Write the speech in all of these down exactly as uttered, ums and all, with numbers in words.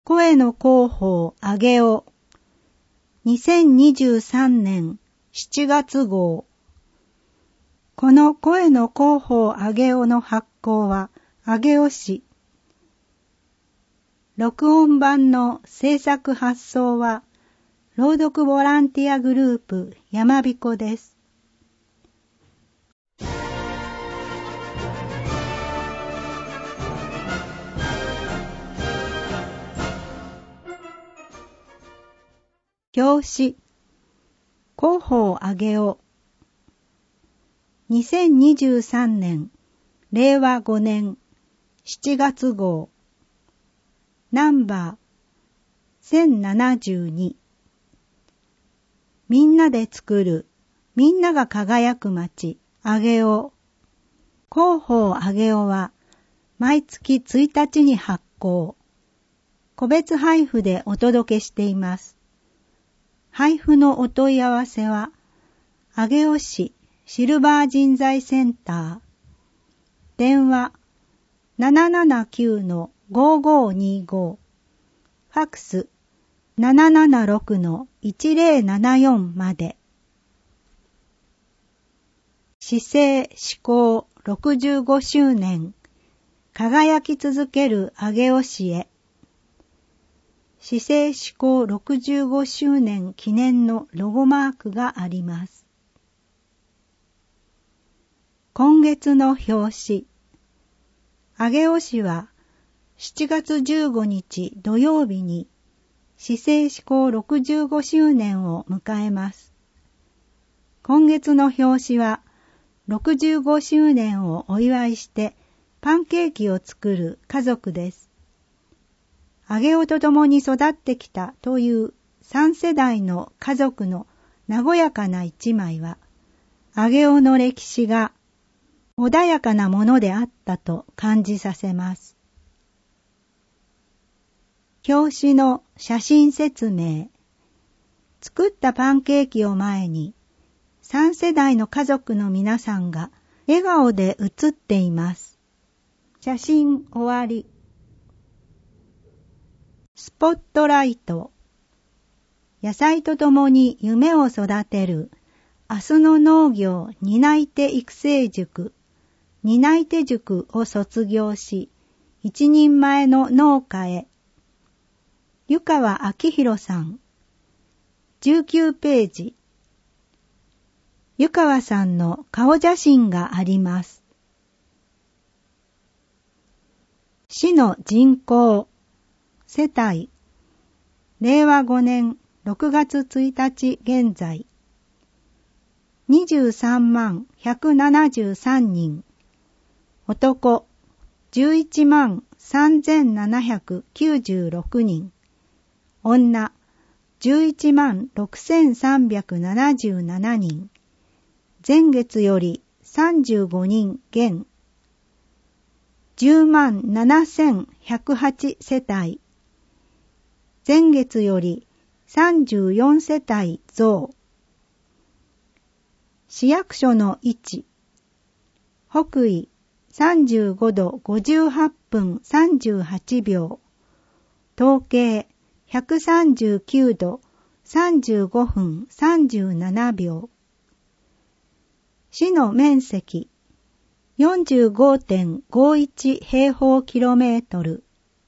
声の広報あげおにせんにじゅうさんねんしちがつ号。この声の広報あげおの発行は上尾市。録音版の制作発送は朗読ボランティアグループやまびこです。表紙広報あげおにせんにじゅうさんねんれいわごねんしちがつ号ナンバーせんななじゅうに。みんなで作るみんなが輝く街上尾。広報上尾は毎月ついたちに発行。個別配布でお届けしています。配布のお問い合わせは上尾市シルバー人材センター。電話 ななななきゅうのごーごーにーご。ファクス ななななろくのいちぜろななよん まで。市政施行ろくじゅうごしゅうねん輝き続ける上尾市へ。市政施行ろくじゅうごしゅうねん記念のロゴマークがあります。今月の表紙。上尾市はしちがつじゅうごにち土曜日に市政施行ろくじゅうごしゅうねんを迎えます。今月の表紙はろくじゅうごしゅうねんをお祝いしてパンケーキを作る家族です。上尾と共に育ってきたというさんせだいの家族の和やかな一枚は、上尾の歴史が穏やかなものであったと感じさせます。表紙の写真説明。作ったパンケーキを前に、さんせだいの家族の皆さんが笑顔で写っています。写真終わり。スポットライト。野菜とともに夢を育てる明日の農業担い手育成塾担い手塾を卒業し一人前の農家へ。湯川明宏さん。じゅうきゅうページ。湯川さんの顔写真があります。市の人口世帯れいわごねんろくがつついたち現在にじゅうさんまんひゃくななじゅうさんにん。男じゅういちまんさんぜんななひゃくきゅうじゅうろくにん。女じゅういちまんろくせんさんびゃくななじゅうななにん。前月よりさんじゅうごにん減。じゅうまんななせんひゃくはちせたい。前月よりさんじゅうよんせたい増。市役所の位置。北緯さんじゅうごどごじゅうはっぷんさんじゅうはちびょう。東経ひゃくさんじゅうきゅうどさんじゅうごふんさんじゅうななびょう。市の面積 よんじゅうごてんごいち平方キロメートル。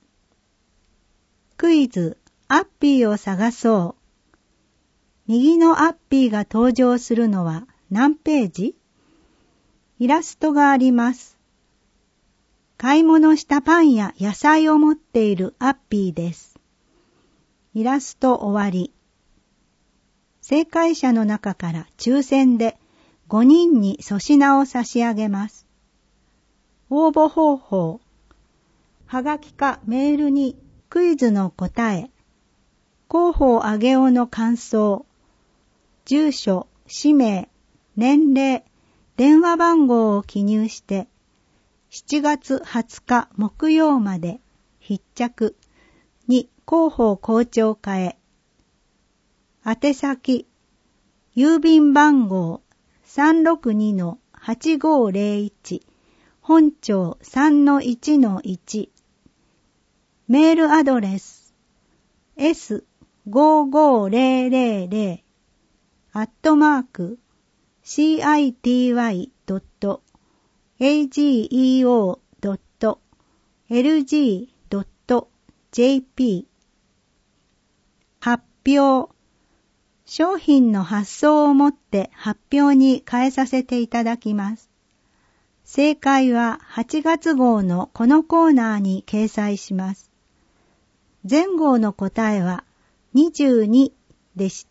クイズアッピーを探そう。右のアッピーが登場するのは何ページ？イラストがあります。買い物したパンや野菜を持っているアッピーです。イラスト終わり。正解者の中から抽選でごにんに粗品を差し上げます。応募方法。はがきかメールにクイズの答え、広報上尾の感想、住所、氏名、年齢、電話番号を記入してしちがつはつか木曜まで必着に広報校長課へ。宛先、郵便番号 さんろくにのはちごーぜろいち 本町 さんのいちのいち。メールアドレスエスごーごーぜろぜろぜろ アットマーク シーアイティーワイドットエージーイーオードットエルジードットジェーピー 発表。商品の発送をもって発表に変えさせていただきます。正解ははちがつ号のこのコーナーに掲載します。前号の答えはにじゅうにでした。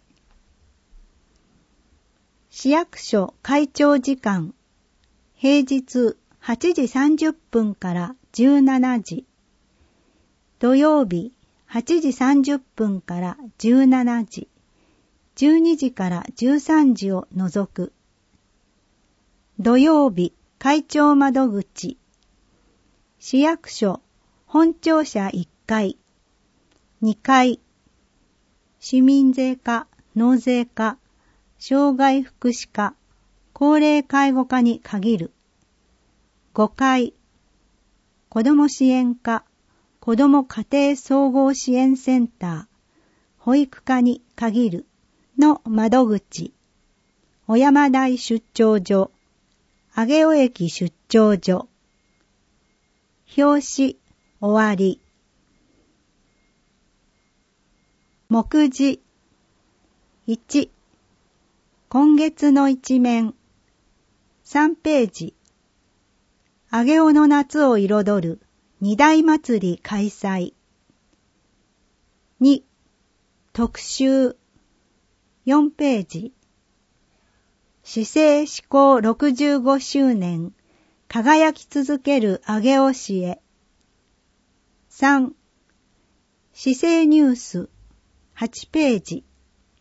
市役所開庁時間、平日はちじさんじゅっぷんからじゅうしちじ、土曜日はちじさんじゅっぷんからじゅうしちじ、じゅうにじからじゅうさんじを除く。土曜日開庁窓口、市役所本庁舎いっかい、にかい、市民税課、納税課、障害福祉課、高齢介護課に限る。ごかい、子ども支援課、子ども家庭総合支援センター、保育課に限るの窓口、小山台出張所、上尾駅出張所。表紙、終わり。目次。いち、今月の一面。さんページ。上尾の夏を彩る二大祭り開催。に、特集。よんページ。市政施行ろくじゅうごしゅうねん、輝き続ける上尾市へ。さん、市政ニュースはちページ。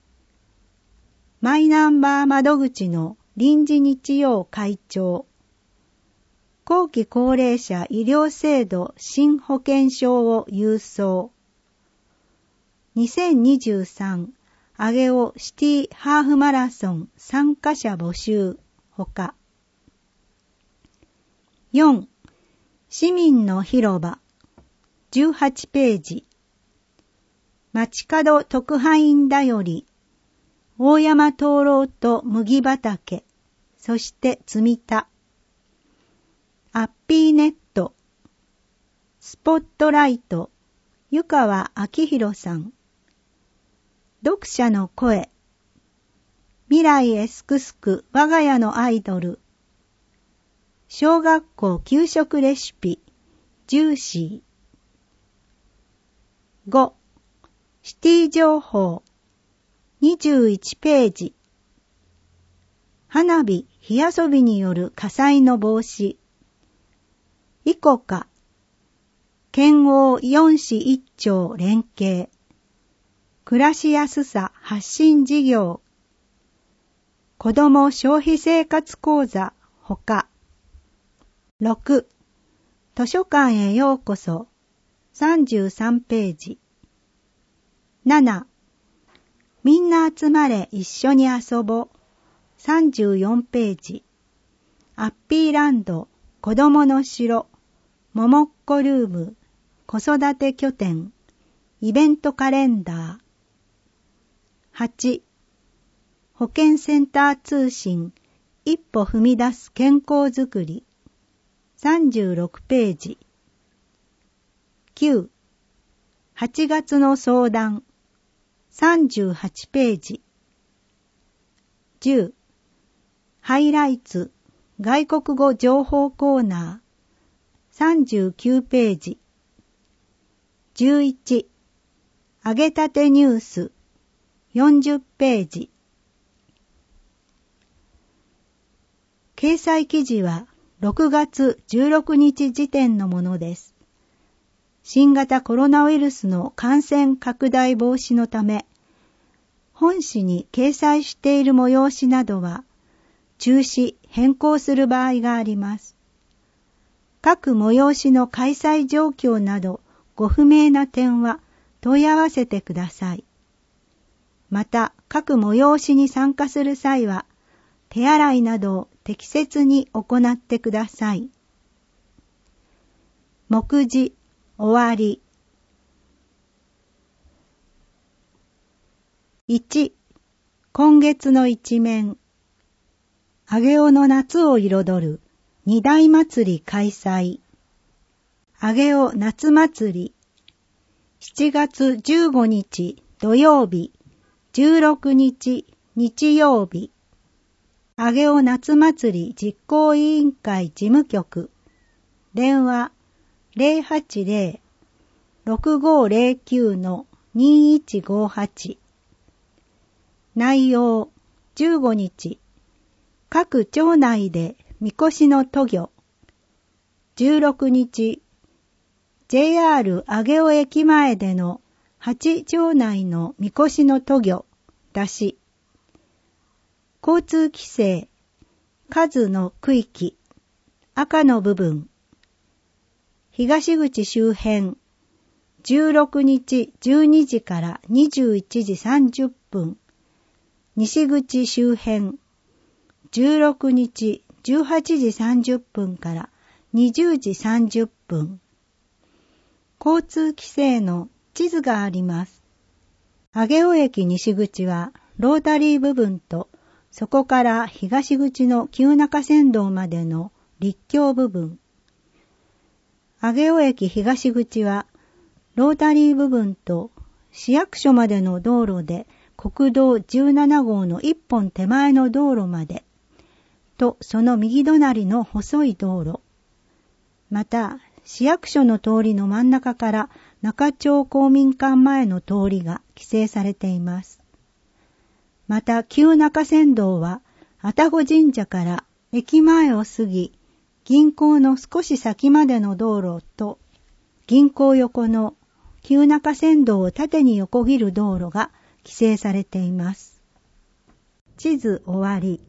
マイナンバー窓口の臨時日曜開庁。後期高齢者医療制度新保険証を郵送。にせんにじゅうさん上尾シティハーフマラソン参加者募集ほか。よん、市民の広場じゅうはちページ。街角特派員だより大山灯籠と麦畑、そして積み田。アッピーネット、スポットライト、湯川明宏さん。読者の声、未来へすくすく我が家のアイドル。小学校給食レシピ、ジューシー。ご、シティ情報、にじゅういちページ。花火、火遊びによる火災の防止。イコカ、県央よん市いっ町連携。暮らしやすさ発信事業。子ども消費生活講座ほか。ろく、図書館へようこそさんじゅうさんページ。なな、みんな集まれ一緒に遊ぼうさんじゅうよんページ。アッピーランド子どもの城ももっこルーム子育て拠点イベントカレンダー。はち、保健センター通信一歩踏み出す健康づくりさんじゅうろくページ。きゅう、はちがつの相談さんじゅうはちページ。じゅう、ハイライツ外国語情報コーナーさんじゅうきゅうページ。じゅういち、揚げたてニュースよんじゅっページ。掲載記事はろくがつじゅうろくにち時点のものです。新型コロナウイルスの感染拡大防止のため、本誌に掲載している催しなどは中止・変更する場合があります。各催しの開催状況などご不明な点は問い合わせてください。また、各催しに参加する際は、手洗いなどを適切に行ってください。目次、終わり。 いち、今月の一面。上尾の夏を彩る二大祭り開催。上尾夏祭り。しちがつじゅうごにち土曜日、じゅうろくにち日曜日。上尾夏祭り実行委員会事務局。電話 ゼロはちゼロ ろくごゼロきゅう にいちごはち。内容じゅうごにち。各町内でみこしの渡御。じゅうろくにち、ジェイアール 上尾駅前でのはち町内のみこしの渡御、出し。交通規制、数の区域、赤の部分。東口周辺、じゅうろくにちじゅうにじからにじゅういちじさんじゅっぷん。西口周辺、じゅうろくにちじゅうはちじさんじゅっぷんからにじゅうじさんじゅっぷん。交通規制の地図があります。上尾駅西口はロータリー部分と、そこから東口の旧中山道までの陸橋部分。上尾駅東口はロータリー部分と市役所までの道路で国道じゅうななごうの一本手前の道路まで、とその右隣の細い道路。また、市役所の通りの真ん中から中町公民館前の通りが規制されています。また、旧中山道は愛宕神社から駅前を過ぎ、銀行の少し先までの道路と、銀行横の旧中山道を縦に横切る道路が規制されています。地図終わり。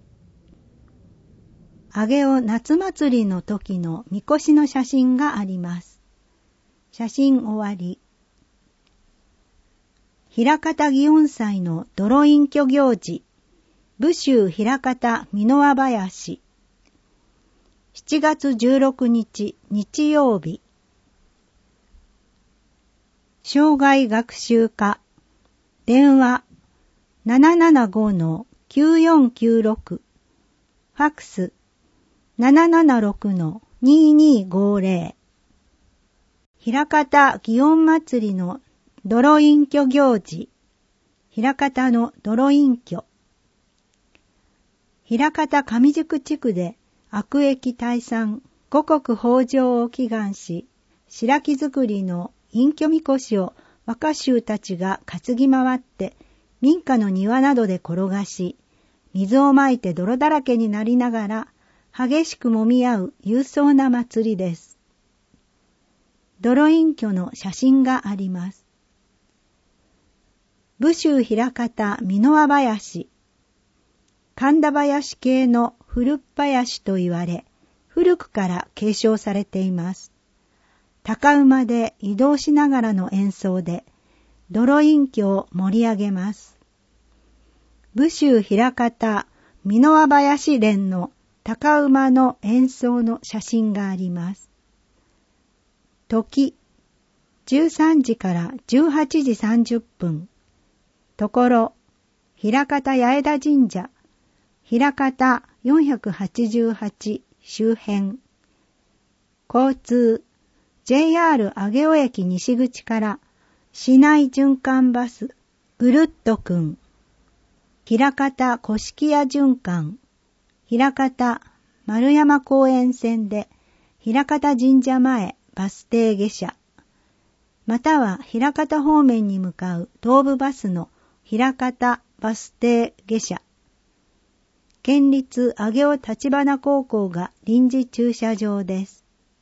上尾夏祭りの時のみこしの写真があります。写真終わり。枚方祇園祭の泥隠居行事、武州枚方美濃輪林。しちがつじゅうろくにち日曜日。障害学習課。電話 ななななごのきゅうよんきゅうろく。ファックスななななろくのににごゼロ。枚方祇園祭りの泥隠居行事。枚方の泥隠居。枚方上宿地区で悪疫退散、五穀豊穣を祈願し、白木作りの隠居みこしを若衆たちが担ぎ回って民家の庭などで転がし、水をまいて泥だらけになりながら激しく揉み合う勇壮な祭りです。泥隠居の写真があります。武州枚方美濃輪林。神田林系の古っ林と言われ、古くから継承されています。高馬で移動しながらの演奏で、泥隠居を盛り上げます。武州枚方美濃輪林連の高馬の演奏の写真があります。時、じゅうさんじからじゅうはちじさんじゅっぷん。ところ、枚方八重田神社、枚方よんひゃくはちじゅうはち周辺。交通、ジェイアール 上尾駅西口から市内循環バス、ぐるっとくん。枚方古式屋循環。枚方丸山公園線で枚方神社前バス停下車。または枚方方面に向かう東武バスの枚方バス停下車。県立上尾立花高校が臨時駐車場です。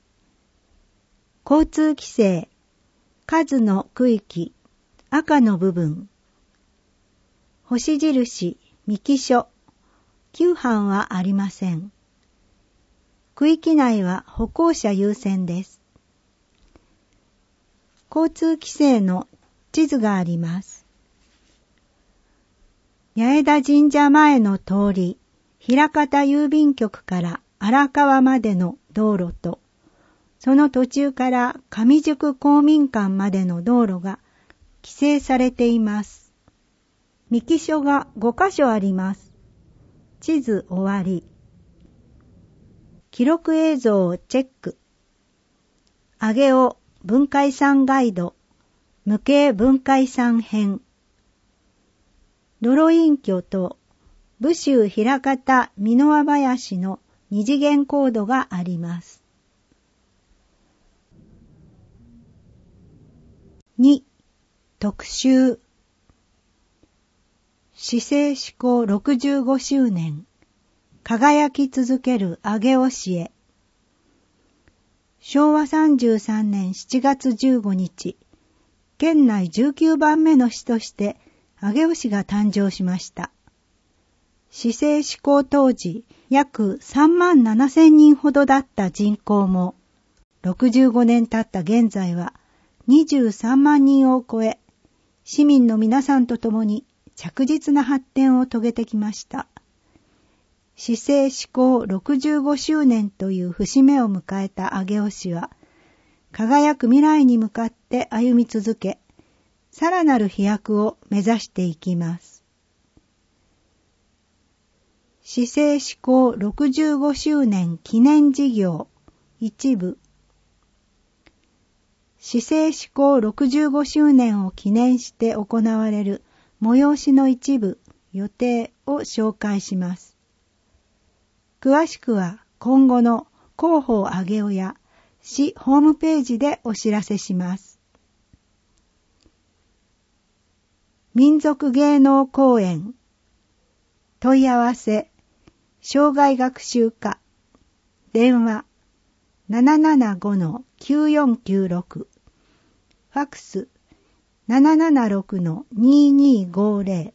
交通規制、数の区域、赤の部分。星印、三木所、急犯はありません。区域内は歩行者優先です。交通規制の地図があります。八重田神社前の通り、枚方郵便局から荒川までの道路と、その途中から上宿公民館までの道路が規制されています。 三木書がごかしょあります。地図終わり。記録映像をチェック。上尾文化遺産ガイド無形文化遺産編。泥隠居と武州枚方美濃輪林の二次元コードがあります。に. 特集市政施行ろくじゅうごしゅうねん輝き続ける上尾市へ。しょうわさんじゅうさんねんしちがつじゅうごにち、県内じゅうきゅうばんめの市として上尾市が誕生しました。市政施行当時、約さんまんななせんにんほどだった人口も、ろくじゅうごねん経った現在はにじゅうさんまんにんを超え、市民の皆さんと共に着実な発展を遂げてきました。市政施行ろくじゅうごしゅうねんという節目を迎えた上尾市は、輝く未来に向かって歩み続け、さらなる飛躍を目指していきます。市政施行ろくじゅうごしゅうねん記念事業一部。市政施行ろくじゅうごしゅうねんを記念して行われる催しの一部予定を紹介します。詳しくは今後の広報上尾や市ホームページでお知らせします。民族芸能公演問い合わせ障害学習課電話 ななななごのきゅうよんきゅうろく ファックス ななななろくのににごぜろ。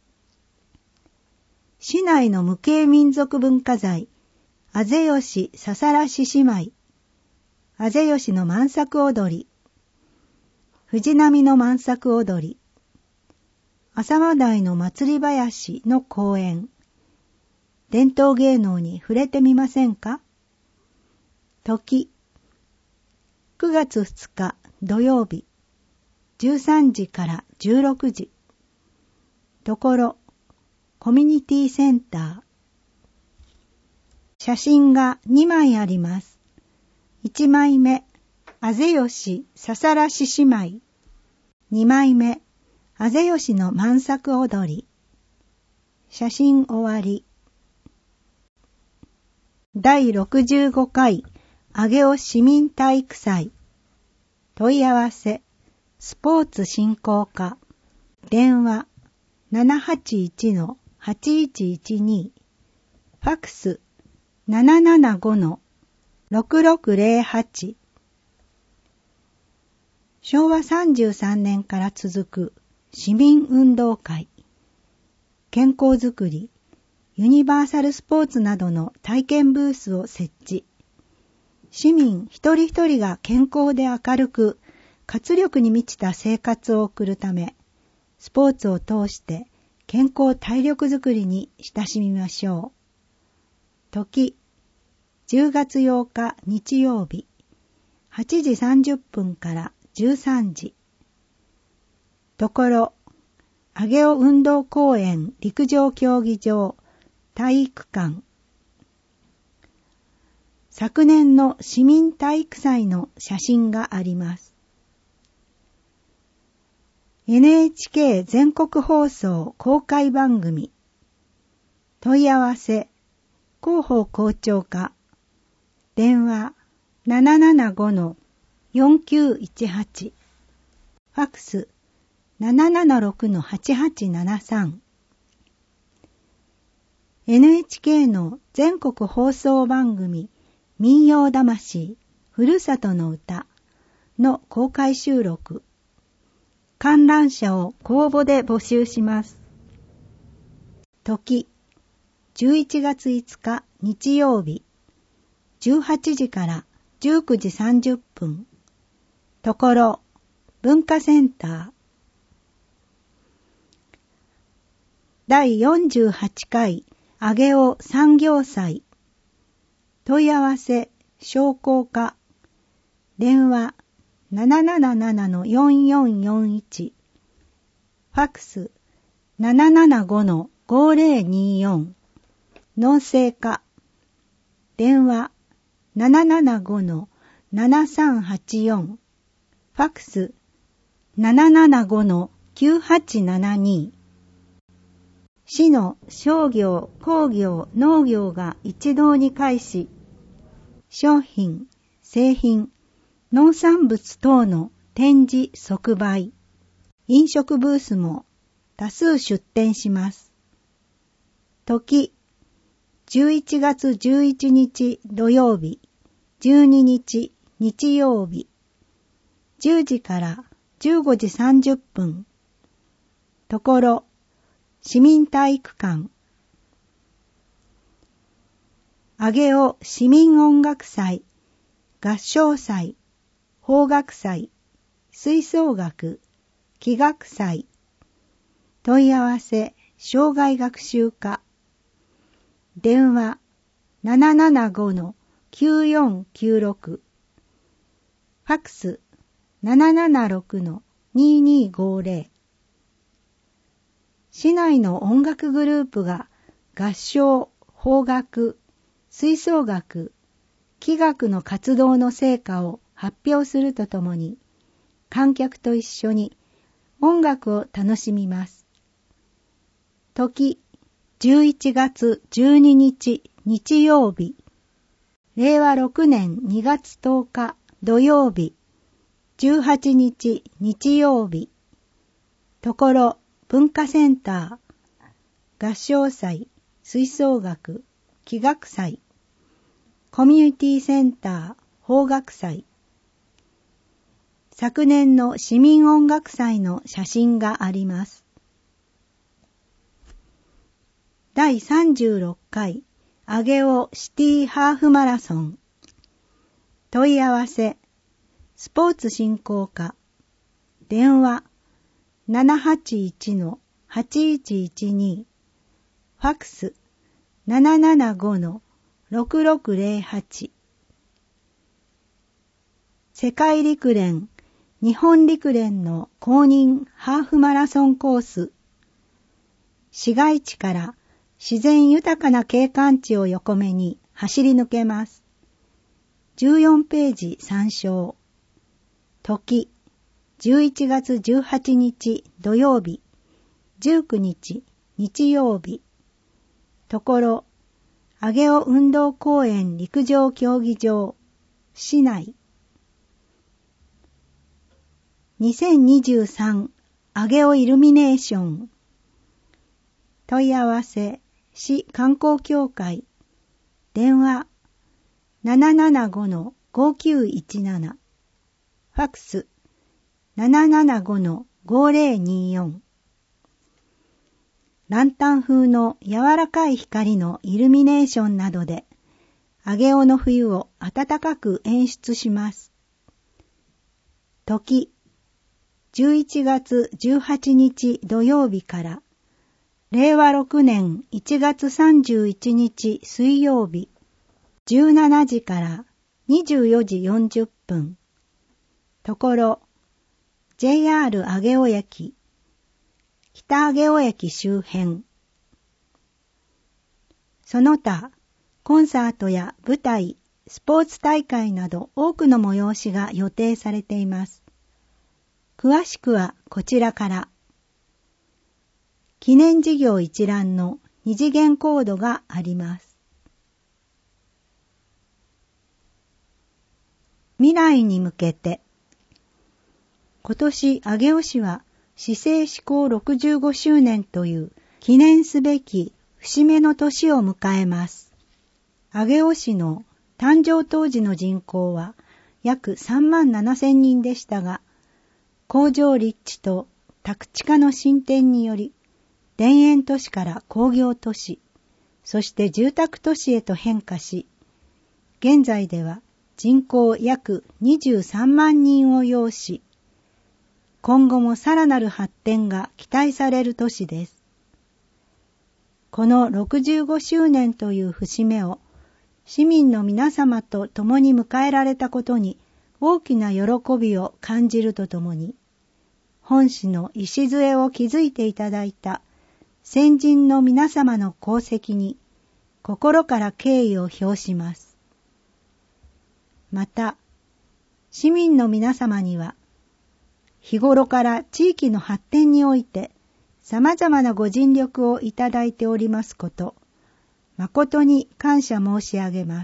市内の無形民族文化財あぜ吉ささら獅子舞、あぜ吉の満作踊り、藤波の満作踊り、浅間台の祭り林の公演、伝統芸能に触れてみませんか？時、くがつふつか土曜日、じゅうさんじからじゅうろくじ。ところ、コミュニティセンター。写真がにまいあります。いちまいめ、あぜ吉ささら獅子舞。にまいめ、あぜ吉の満作踊り。写真終わり。だいろくじゅうごかい上尾市民体育祭。問い合わせスポーツ振興課電話 ななはちいちのはちいちいちに ファックス ななななごのろくろくぜろはち。しょうわさんじゅうさんねんから続く市民運動会、健康づくり、ユニバーサルスポーツなどの体験ブースを設置。市民一人一人が健康で明るく、活力に満ちた生活を送るため、スポーツを通して健康体力づくりに親しみましょう。時、じゅうがつようか日曜日、はちじさんじゅっぷんからじゅうさんじ。ところ、上尾運動公園陸上競技場体育館。昨年の市民体育祭の写真があります。エヌエイチケー 全国放送公開番組。問い合わせ広報校長課電話 ななななごのよんきゅういちはち ファックス ななななろくのはちはちななさん。 エヌエイチケー の全国放送番組民謡魂ふるさとの歌の公開収録。観覧者を公募で募集します。時、じゅういちがついつか日曜日、じゅうはちじからじゅうくじさんじゅっぷん。ところ、文化センター。だいよんじゅうはちかい上尾産業祭。問い合わせ商工課電話 なななななのよんよんよんいち ファックスななななごのごぜろによん。脳性化。電話ななななごのななさんはちよん。ファックスななななごのきゅうはちななに。市の商業、工業、農業が一堂に会し、商品、製品、農産物等の展示即売、飲食ブースも多数出展します。時、じゅういちがつじゅういちにち土曜日、じゅうににち日曜日、じゅうじからじゅうごじさんじゅっぷん。ところ、市民体育館。上尾市民音楽祭、合唱祭、邦楽祭、吹奏楽、器楽祭。問い合わせ、障害学習課。電話ななななごのきゅうよんきゅうろく。ファックスななななろくのににごぜろ。市内の音楽グループが合唱、邦楽、吹奏楽、器楽の活動の成果を発表するとともに、観客と一緒に音楽を楽しみます。時、じゅういちがつじゅうににち日曜日、れいわろくねんにがつとおか土曜日、じゅうはちにち日曜日、ところ文化センター、合唱祭、吹奏楽、器楽祭、コミュニティセンター、邦楽祭。昨年の市民音楽祭の写真があります。だいさんじゅうろっかい上尾シティハーフマラソン。問い合わせ、スポーツ振興課。電話ななはちいちのはちいちいちに。ファックスななななごのろくろくぜろはち。世界陸連、日本陸連の公認ハーフマラソンコース。市街地から自然豊かな景観地を横目に走り抜けます。じゅうよんページ参照。時、じゅういちがつじゅうはちにち土曜日、じゅうくにち日曜日。ところ、上尾運動公園陸上競技場、市内。にせんにじゅうさん上尾イルミネーション。問い合わせ、市観光協会。電話ななななごのごきゅういちなな。ファックスななななごのごぜろによん。ランタン風の柔らかい光のイルミネーションなどで、上尾の冬を暖かく演出します。時、じゅういちがつじゅうはちにち土曜日から、れいわろくねんいちがつさんじゅういちにち水曜日、じゅうしちじからにじゅうよじよんじゅっぷん。ところ、ジェイアール 上尾駅、北上尾駅周辺。その他、コンサートや舞台、スポーツ大会など多くの催しが予定されています。詳しくはこちらから。記念事業一覧の二次元コードがあります。未来に向けて。今年上尾市は市政施行ろくじゅうごしゅうねんという記念すべき節目の年を迎えます。上尾市の誕生当時の人口は約さんまんななせんにんでしたが、工場立地と宅地化の進展により、田園都市から工業都市、そして住宅都市へと変化し、現在では人口約にじゅうさんまんにんを要し、今後もさらなる発展が期待される都市です。このろくじゅうごしゅうねんという節目を市民の皆様と共に迎えられたことに大きな喜びを感じるとともに、本市の礎を築いていただいた先人の皆様の功績に心から敬意を表します。また、市民の皆様には、日頃から地域の発展において様々なご尽力をいただいておりますこと、誠に感謝申し上げます。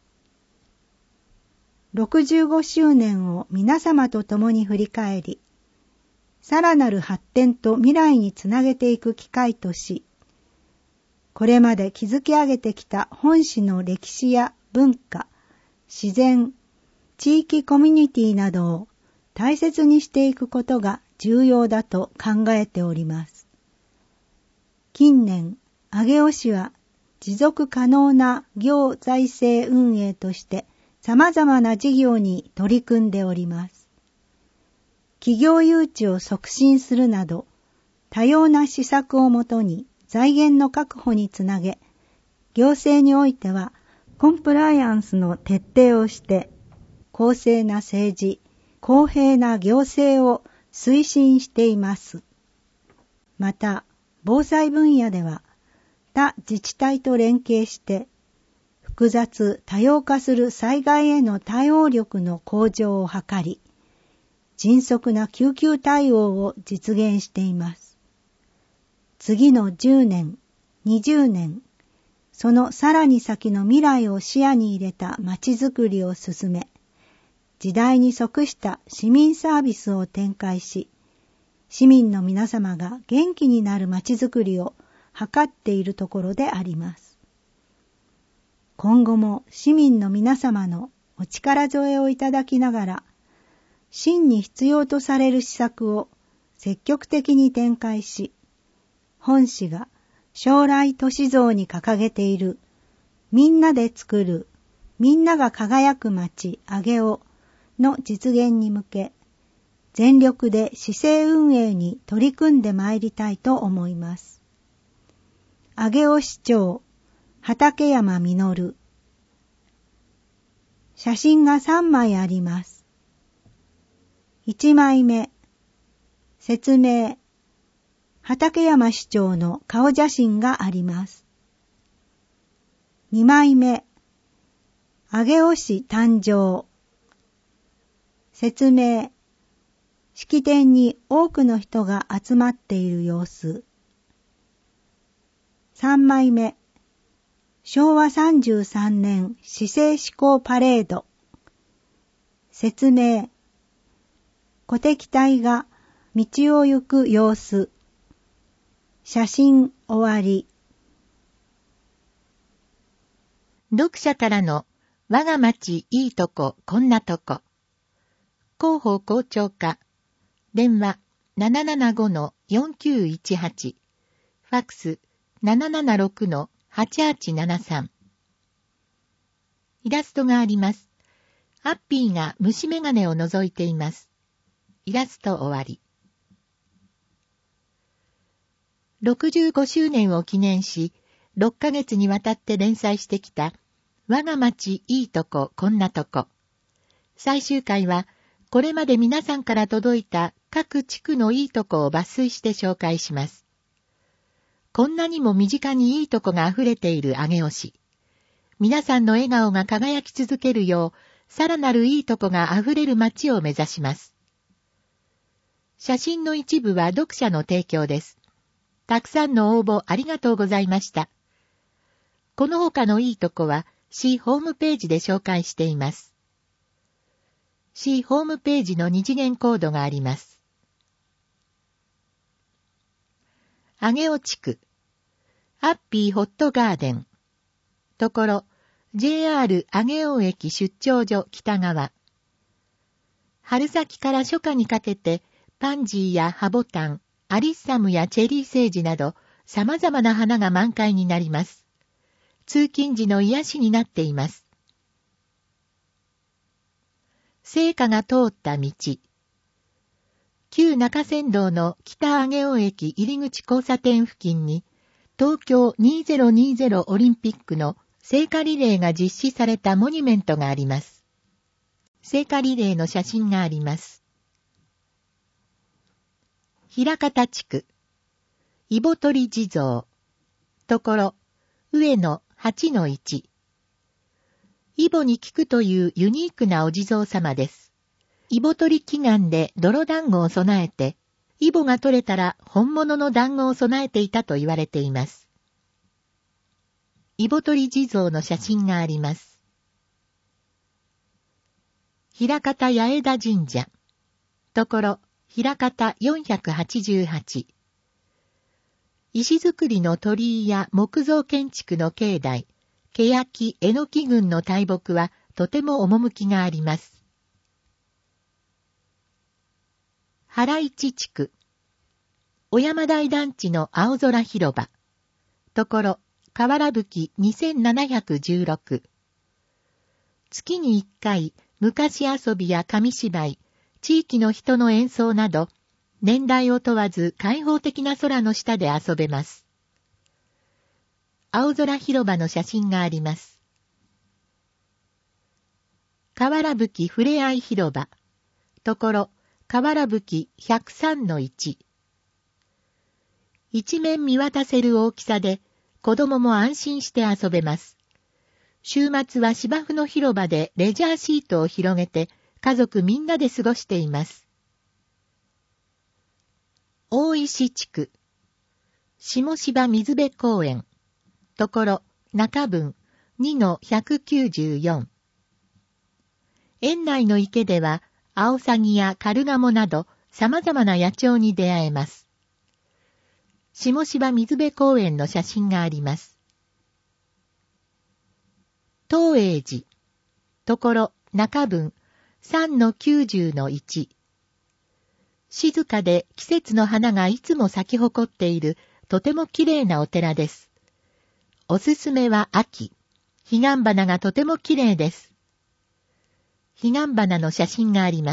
ろくじゅうごしゅうねんを皆様と共に振り返り、さらなる発展と未来につなげていく機会とし、これまで築き上げてきた本市の歴史や文化、自然、地域コミュニティなどを大切にしていくことが重要だと考えております。近年、上尾市は持続可能な行財政運営として様々な事業に取り組んでおります。企業誘致を促進するなど、多様な施策をもとに財源の確保につなげ、行政においてはコンプライアンスの徹底をして、公正な政治、公平な行政を推進しています。また、防災分野では、他自治体と連携して、複雑多様化する災害への対応力の向上を図り、迅速な救急対応を実現しています。次のじゅうねん、にじゅうねん、そのさらに先の未来を視野に入れたまちづくりを進め、時代に即した市民サービスを展開し、市民の皆様が元気になるまちづくりを図っているところであります。今後も市民の皆様のお力添えをいただきながら、真に必要とされる施策を積極的に展開し、本市が将来都市像に掲げているみんなで作る、みんなが輝く街上尾の実現に向け、全力で市政運営に取り組んでまいりたいと思います。上尾市長、畠山実。写真がさんまいあります。いちまいめ、説明、畠山市長の顔写真があります。にまいめ、上尾市誕生、説明、式典に多くの人が集まっている様子。さんまいめ、しょうわさんじゅうさんねん市政施行パレード。説明、鼓笛隊が道を行く様子。写真終わり。 読者からの我が町いいとここんなとこ。広報校長課。電話 ななななごのよんきゅういちはち。ファックス ななななろくのはちはちななさん。イラストがあります。アッピーが虫眼鏡を覗いています。イラスト終わり。ろくじゅうごしゅうねんを記念し、ろっかげつにわたって連載してきた我が町いいとここんなとこ。最終回はこれまで皆さんから届いた各地区のいいとこを抜粋して紹介します。こんなにも身近にいいとこが溢れている上尾市。皆さんの笑顔が輝き続けるよう、さらなるいいとこが溢れる街を目指します。写真の一部は読者の提供です。たくさんの応募ありがとうございました。この他のいいとこは市ホームページで紹介しています。市ホームページの二次元コードがあります。上尾地区、ハッピーホットガーデン、ところ、ジェイアール 上尾駅出張所北側。春先から初夏にかけて、パンジーやハボタン、アリッサムやチェリーセージなど、様々な花が満開になります。通勤時の癒しになっています。聖火が通った道。旧中山道の北上尾駅入口交差点付近に、東京にせんにじゅうオリンピックの聖火リレーが実施されたモニュメントがあります。聖火リレーの写真があります。平方地区。 イボ取り地蔵。ところ、上のはちのいち。イボに効くというユニークなお地蔵様です。イボ取り祈願で泥団子を備えて、イボが取れたら本物の団子を備えていたと言われています。イボ取り地蔵の写真があります。枚方八重田神社。ところ、枚方よんひゃくはちじゅうはち。石造りの鳥居や木造建築の境内、欅、えのき群の大木はとても趣があります。原市地区。小山台団地の青空広場。ところ、河原吹にせんななひゃくじゅうろく。月にいっかい、昔遊びや紙芝居、地域の人の演奏など、年代を問わず開放的な空の下で遊べます。青空広場の写真があります。河原吹ふれあい広場。ところ、河原吹ひゃくさんのいち。一面見渡せる大きさで、子供も安心して遊べます。週末は芝生の広場でレジャーシートを広げて、家族みんなで過ごしています。大石地区。下芝水辺公園。ところ、中分にのひゃくきゅうじゅうよん。園内の池では、アオサギやカルガモなど、様々な野鳥に出会えます。下芝水辺公園の写真があります。東栄寺。ところ、中分さんのきゅうじゅうのいち。静かで季節の花がいつも咲き誇っている、とても綺麗なお寺です。おすすめは秋。彼岸花がとても綺麗です。彼岸花の写真があります。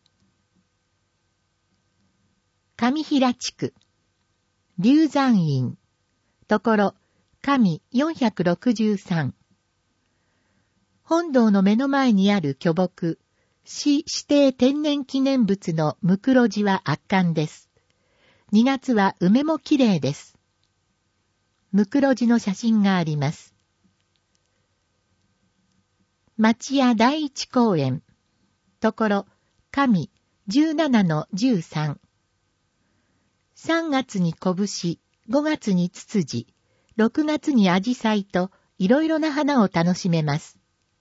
上平地区。龍山院。ところ、上よんひゃくろくじゅうさん。本堂の目の前にある巨木、市指定天然記念物のムクロジは圧巻です。にがつは梅も綺麗です。ムクロジの写真があります。町屋第一公園。ところ、上じゅうななのじゅうさん。さんがつに小節、ごがつにツツジ、ろくがつにアジサイといろいろな花を楽しめます。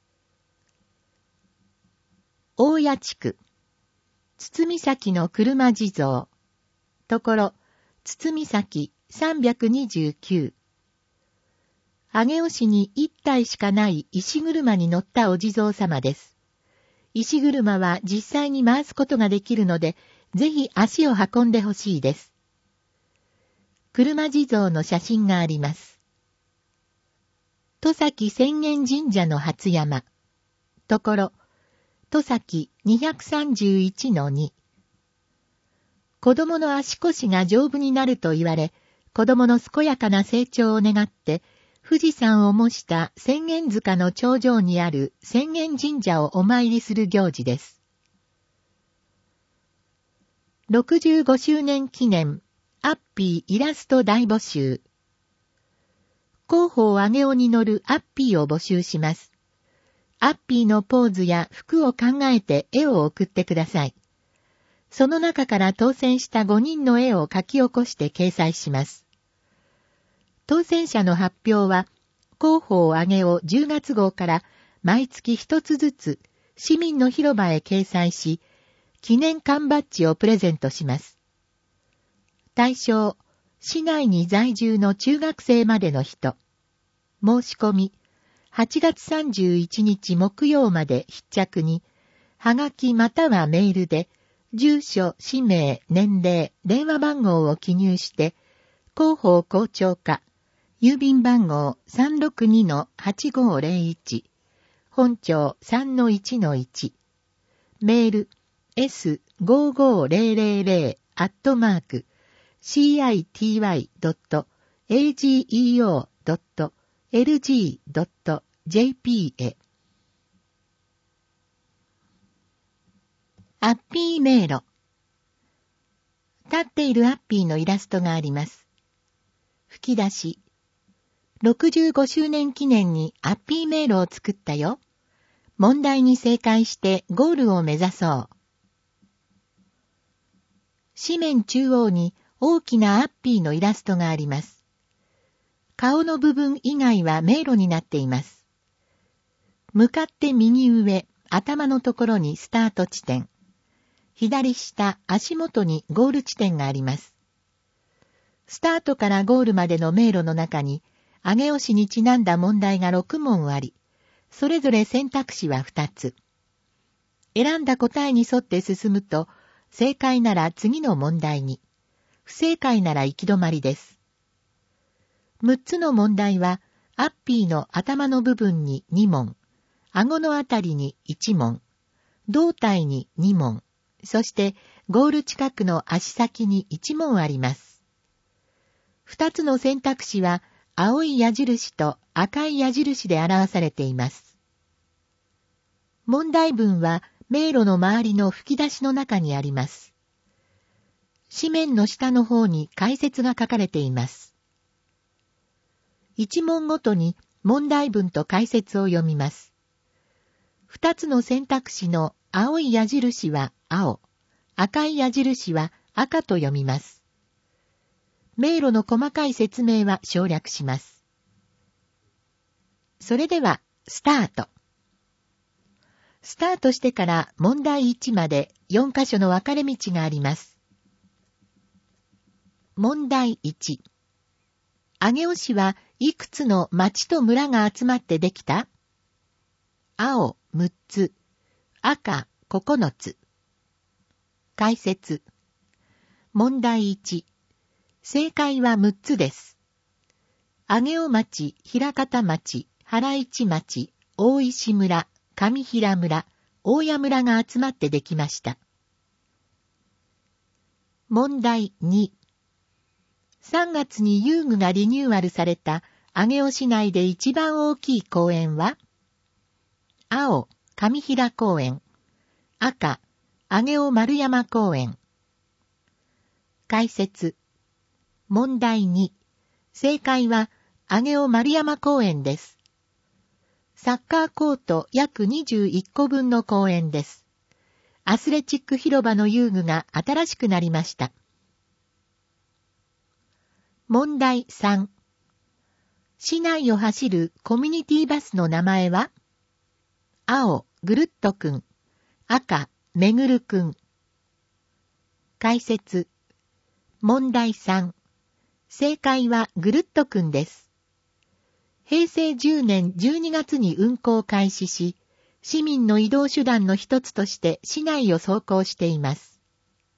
大谷地区。堤岬の車地蔵。ところ、堤岬さんびゃくにじゅうきゅう。上尾市に一体しかない石車に乗ったお地蔵様です。石車は実際に回すことができるので、ぜひ足を運んでほしいです。車地蔵の写真があります。戸崎浅間神社の初山。ところ、戸崎にひゃくさんじゅういちのに。子供の足腰が丈夫になると言われ、子供の健やかな成長を願って、富士山を模した浅間塚の頂上にある浅間神社をお参りする行事です。ろくじゅうごしゅうねん記念、アッピーイラスト大募集。広報上尾に乗るアッピーを募集します。アッピーのポーズや服を考えて絵を送ってください。その中から当選したごにんの絵を書き起こして掲載します。当選者の発表は、広報上尾じゅうがつ号から毎月一つずつ市民の広場へ掲載し、記念缶バッジをプレゼントします。対象、市内に在住の中学生までの人。申し込み、はちがつさんじゅういちにち木曜まで必着に、はがきまたはメールで、住所、氏名、年齢、電話番号を記入して、広報校長課、郵便番号 さんろくにのはちごーぜろいち、本庁 さんのいちのいち、メール エスごーごーぜろぜろぜろ アットマーク シーアイティーワイドットエージーイーオードットエルジードットジェーピー へ。アッピー迷路。立っているアッピーのイラストがあります。 吹き出し。ろくじゅうごしゅうねん記念にアッピー迷路を作ったよ。問題に正解してゴールを目指そう。紙面中央に大きなアッピーのイラストがあります。顔の部分以外は迷路になっています。向かって右上、頭のところにスタート地点。左下、足元にゴール地点があります。スタートからゴールまでの迷路の中に、上尾市にちなんだ問題がろく問あり、それぞれ選択肢はふたつ。選んだ答えに沿って進むと、正解なら次の問題に、不正解なら行き止まりです。むっつの問題は、アッピーの頭の部分にに問、顎のあたりにいち問、胴体にに問、そしてゴール近くの足先にいち問あります。ふたつの選択肢は、青い矢印と赤い矢印で表されています。問題文は迷路の周りの吹き出しの中にあります。紙面の下の方に解説が書かれています。一問ごとに問題文と解説を読みます。二つの選択肢の青い矢印は青、赤い矢印は赤と読みます。迷路の細かい説明は省略します。それでは、スタート。スタートしてから問題いちまでよん箇所の分かれ道があります。問題いち。上尾市はいくつの町と村が集まってできた？青むっつ、赤ここのつ。解説。問題いち。正解はむっつです。上尾町、平方町、原市町、大石村、上平村、大谷村が集まってできました。問題に。さんがつに遊具がリニューアルされた上尾市内で一番大きい公園は？青、上平公園。赤、上尾丸山公園。解説。問題に。正解は、上尾丸山公園です。サッカーコート約にじゅういっこぶんの公園です。アスレチック広場の遊具が新しくなりました。問題さん。市内を走るコミュニティバスの名前は？青、ぐるっとくん。赤、めぐるくん。解説。問題さん。正解はぐるっとくんです。へいせいじゅうねんじゅうにがつに運行を開始し、市民の移動手段の一つとして市内を走行しています。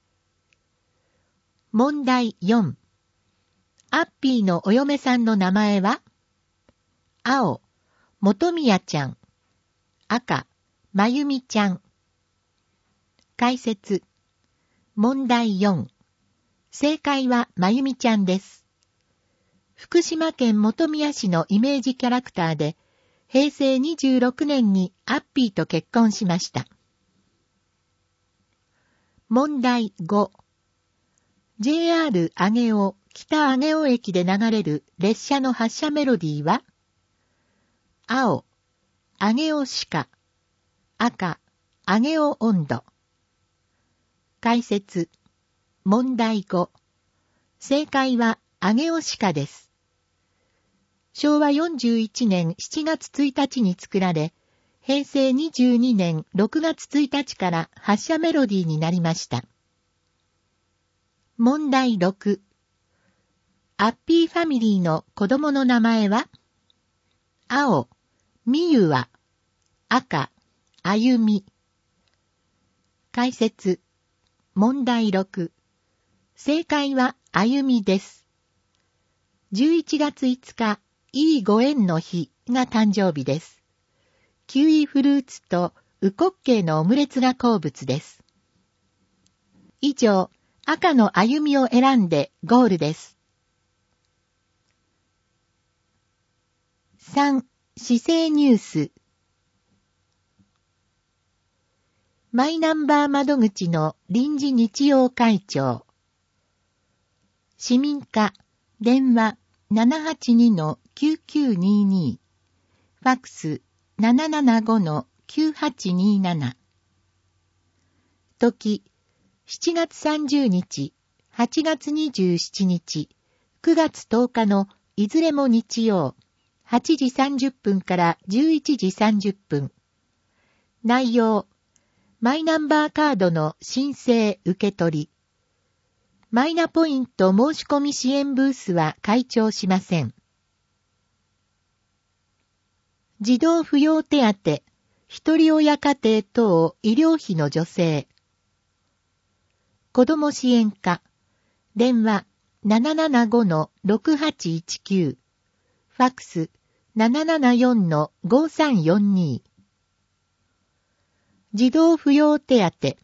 問題よん。アッピーのお嫁さんの名前は？青、元宮ちゃん。赤、まゆみちゃん。解説。問題よん。正解はまゆみちゃんです。福島県本宮市のイメージキャラクターで、へいせいにじゅうろくねんにアッピーと結婚しました。問題ご。ジェイアール 上尾北上尾駅で流れる列車の発車メロディーは？青、上尾鹿。赤、上尾温度。解説。問題ご。正解は上尾鹿です。しょうわよんじゅういちねんしちがつついたちに作られ、へいせいにじゅうにねんろくがつついたちから発車メロディーになりました。問題ろく。アッピーファミリーの子供の名前は？青、みゆは。赤、あゆみ。解説。問題ろく。正解はあゆみです。じゅういちがついつか、いいご縁の日が誕生日です。キウイフルーツとウコッケイのオムレツが好物です。以上、赤のあゆみを選んでゴールです。さん. 市政ニュース。マイナンバー窓口の臨時日曜会長。市民課、電話、 ななはちにのきゅうきゅうにに、ファックス ななななごのきゅうはちになな。時、しちがつさんじゅうにち、はちがつにじゅうしちにち、くがつとおかのいずれも日曜、はちじさんじゅっぷんからじゅういちじさんじゅっぷん。内容、マイナンバーカードの申請受け取り。マイナポイント申し込み支援ブースは開庁しません。児童扶養手当、一人親家庭等医療費の助成。子ども支援課、電話 ななななごのろくはちいちきゅう、ファックス ななななよんのごさんよんに。児童扶養手当。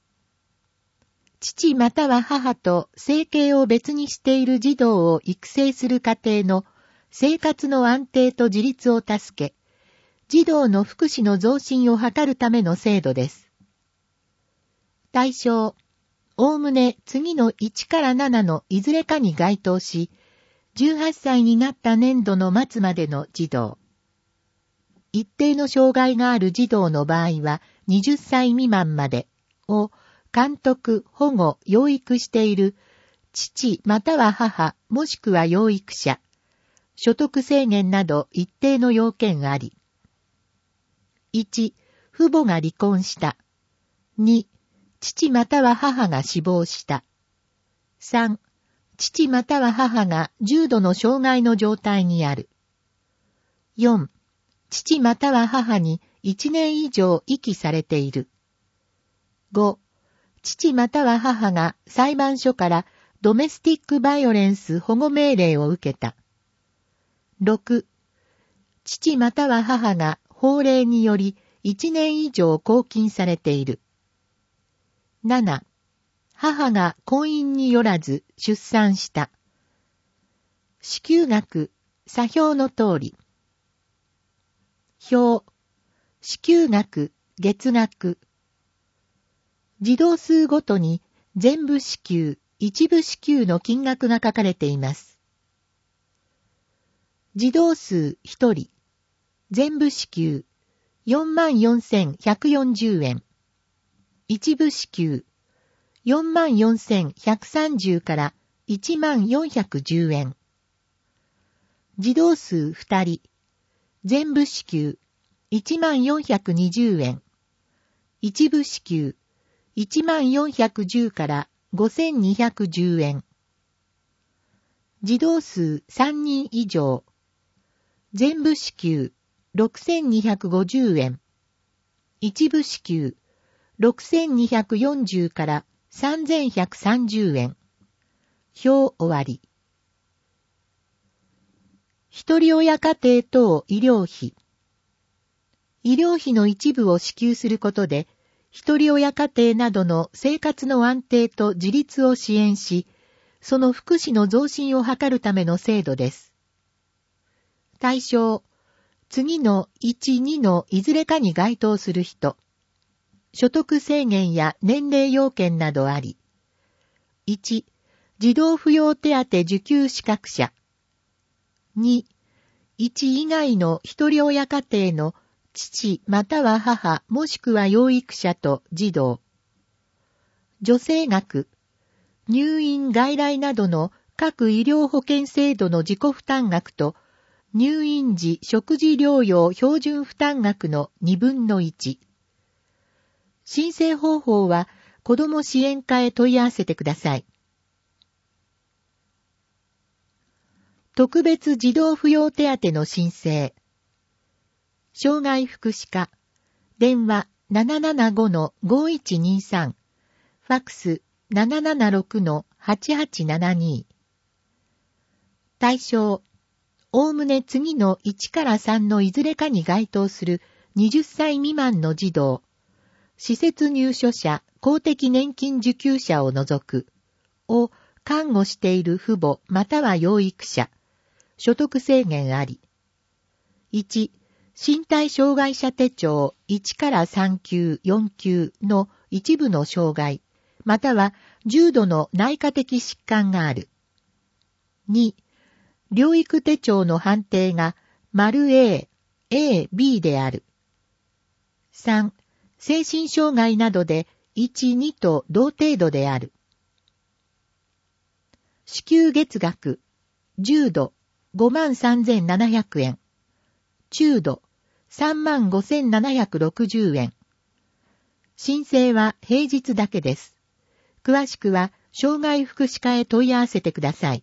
父または母と生計を別にしている児童を育成する家庭の生活の安定と自立を助け、児童の福祉の増進を図るための制度です。対象、おおむね次のいちからななのいずれかに該当し、じゅうはっさいになった年度の末までの児童。一定の障害がある児童の場合ははたち未満までを監督、保護、養育している父または母もしくは養育者、所得制限など一定の要件あり。いち、父母が離婚した。に、父または母が死亡した。さん、父または母が重度の障害の状態にある。よん、父または母にいちねん以上遺棄されている。ご、父または母が裁判所からドメスティックバイオレンス保護命令を受けた。ろく、父または母が法令によりいちねん以上拘禁されている。なな、母が婚姻によらず出産した。支給額、左表の通り。表、支給額、月額。児童数ごとに全部支給、一部支給の金額が書かれています。児童数ひとり、全部支給、よんまんよんせんひゃくよんじゅうえん。一部支給、よんまんよんせんひゃくさんじゅうからいちまんよんひゃくじゅうえん。児童数ふたり、全部支給、いちまんよんひゃくにじゅうえん。一部支給、いちまんよんひゃくじゅうからごせんにひゃくじゅうえん。児童数さんにん以上。全部支給、ろくせんにひゃくごじゅうえん。一部支給、ろくせんにひゃくよんじゅうからさんぜんひゃくさんじゅうえん。表終わり。一人親家庭等医療費。医療費の一部を支給することで、一人親家庭などの生活の安定と自立を支援し、その福祉の増進を図るための制度です。対象、次のいち、にのいずれかに該当する人。所得制限や年齢要件などあり。いち、児童扶養手当受給資格者。に、いち以外の一人親家庭の父または母もしくは養育者と児童。助成額、入院外来などの各医療保険制度の自己負担額と入院時食事療養標準負担額のにぶんのいち。申請方法は子ども支援課へ問い合わせてください。特別児童扶養手当の申請。障害福祉課、電話 ななななごのごいちにさん、ファックス ななななろくのはちはちななに。対象、おおむね次のいちからさんのいずれかに該当するはたち未満の児童、施設入所者、公的年金受給者を除く、を看護している父母または養育者、所得制限あり。いち、身体障害者手帳いちからさん級、よん級の一部の障害、または重度の内科的疾患がある。に、 療育手帳の判定が丸 A、A、B である。さん、精神障害などでいち、にと同程度である。支給月額、重度ごまんさんぜんななひゃくえん、中度さんまんごせんななひゃくろくじゅうえん。申請は平日だけです。詳しくは障害福祉課へ問い合わせてください。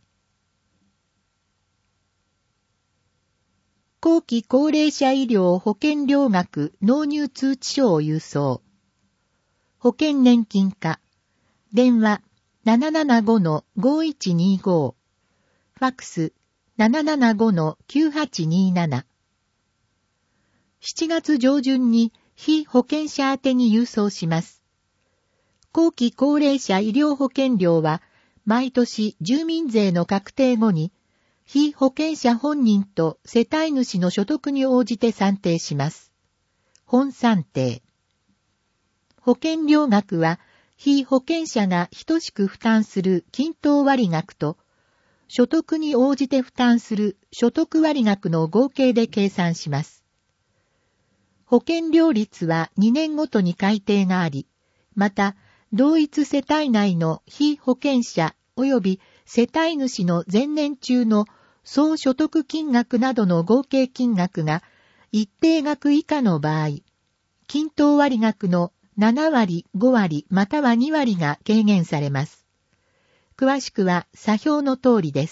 後期高齢者医療保険料額納入通知書を郵送。保険年金課。電話 ななななごのごいちにご。ファックス ななななごのきゅうはちになな。しちがつ上旬に被保険者宛てに郵送します。後期高齢者医療保険料は毎年住民税の確定後に被保険者本人と世帯主の所得に応じて算定します。本算定。保険料額は被保険者が等しく負担する均等割額と所得に応じて負担する所得割額の合計で計算します。保険料率はにねんごとに改定があり、また同一世帯内の被保険者及び世帯主の前年中の総所得金額などの合計金額が一定額以下の場合、均等割額のななわり、ごわりまたはにわりが軽減されます。詳しくは査表の通りです。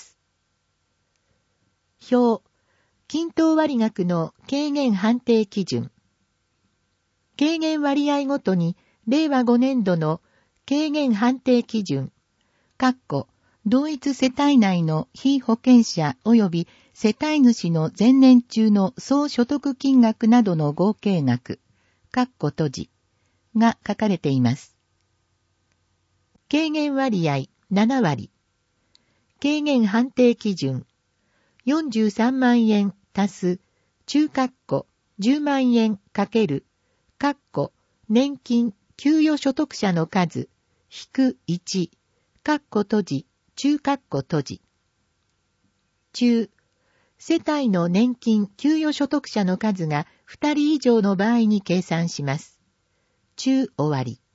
表、均等割額の軽減判定基準。軽減割合ごとにれいわごねんどの軽減判定基準、括弧同一世帯内の被保険者及び世帯主の前年中の総所得金額などの合計額、括弧閉じが書かれています。軽減割合ななわり。軽減判定基準。よんじゅうさんまんえん足す中括弧じゅうまんえんかける括弧年金給与所得者の数引くいち括弧閉じ中括弧閉じ。中、世帯の年金給与所得者の数がふたり以上の場合に計算します。中終わり。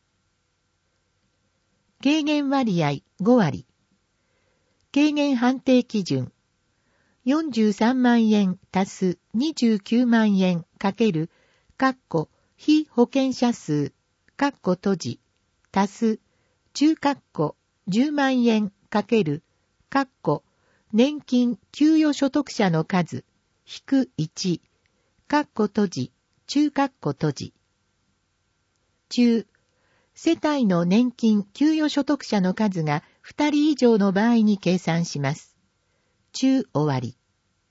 軽減割合ごわり。軽減判定基準。よんじゅうさんまんえん足すにじゅうきゅうまんえんかける括弧被保険者数括弧閉じ足す中括弧じゅうまんえんかける括弧年金給与所得者の数引くいち括弧閉じ中括弧閉じ。中、世帯の年金給与所得者の数がふたり以上の場合に計算します。中終わり。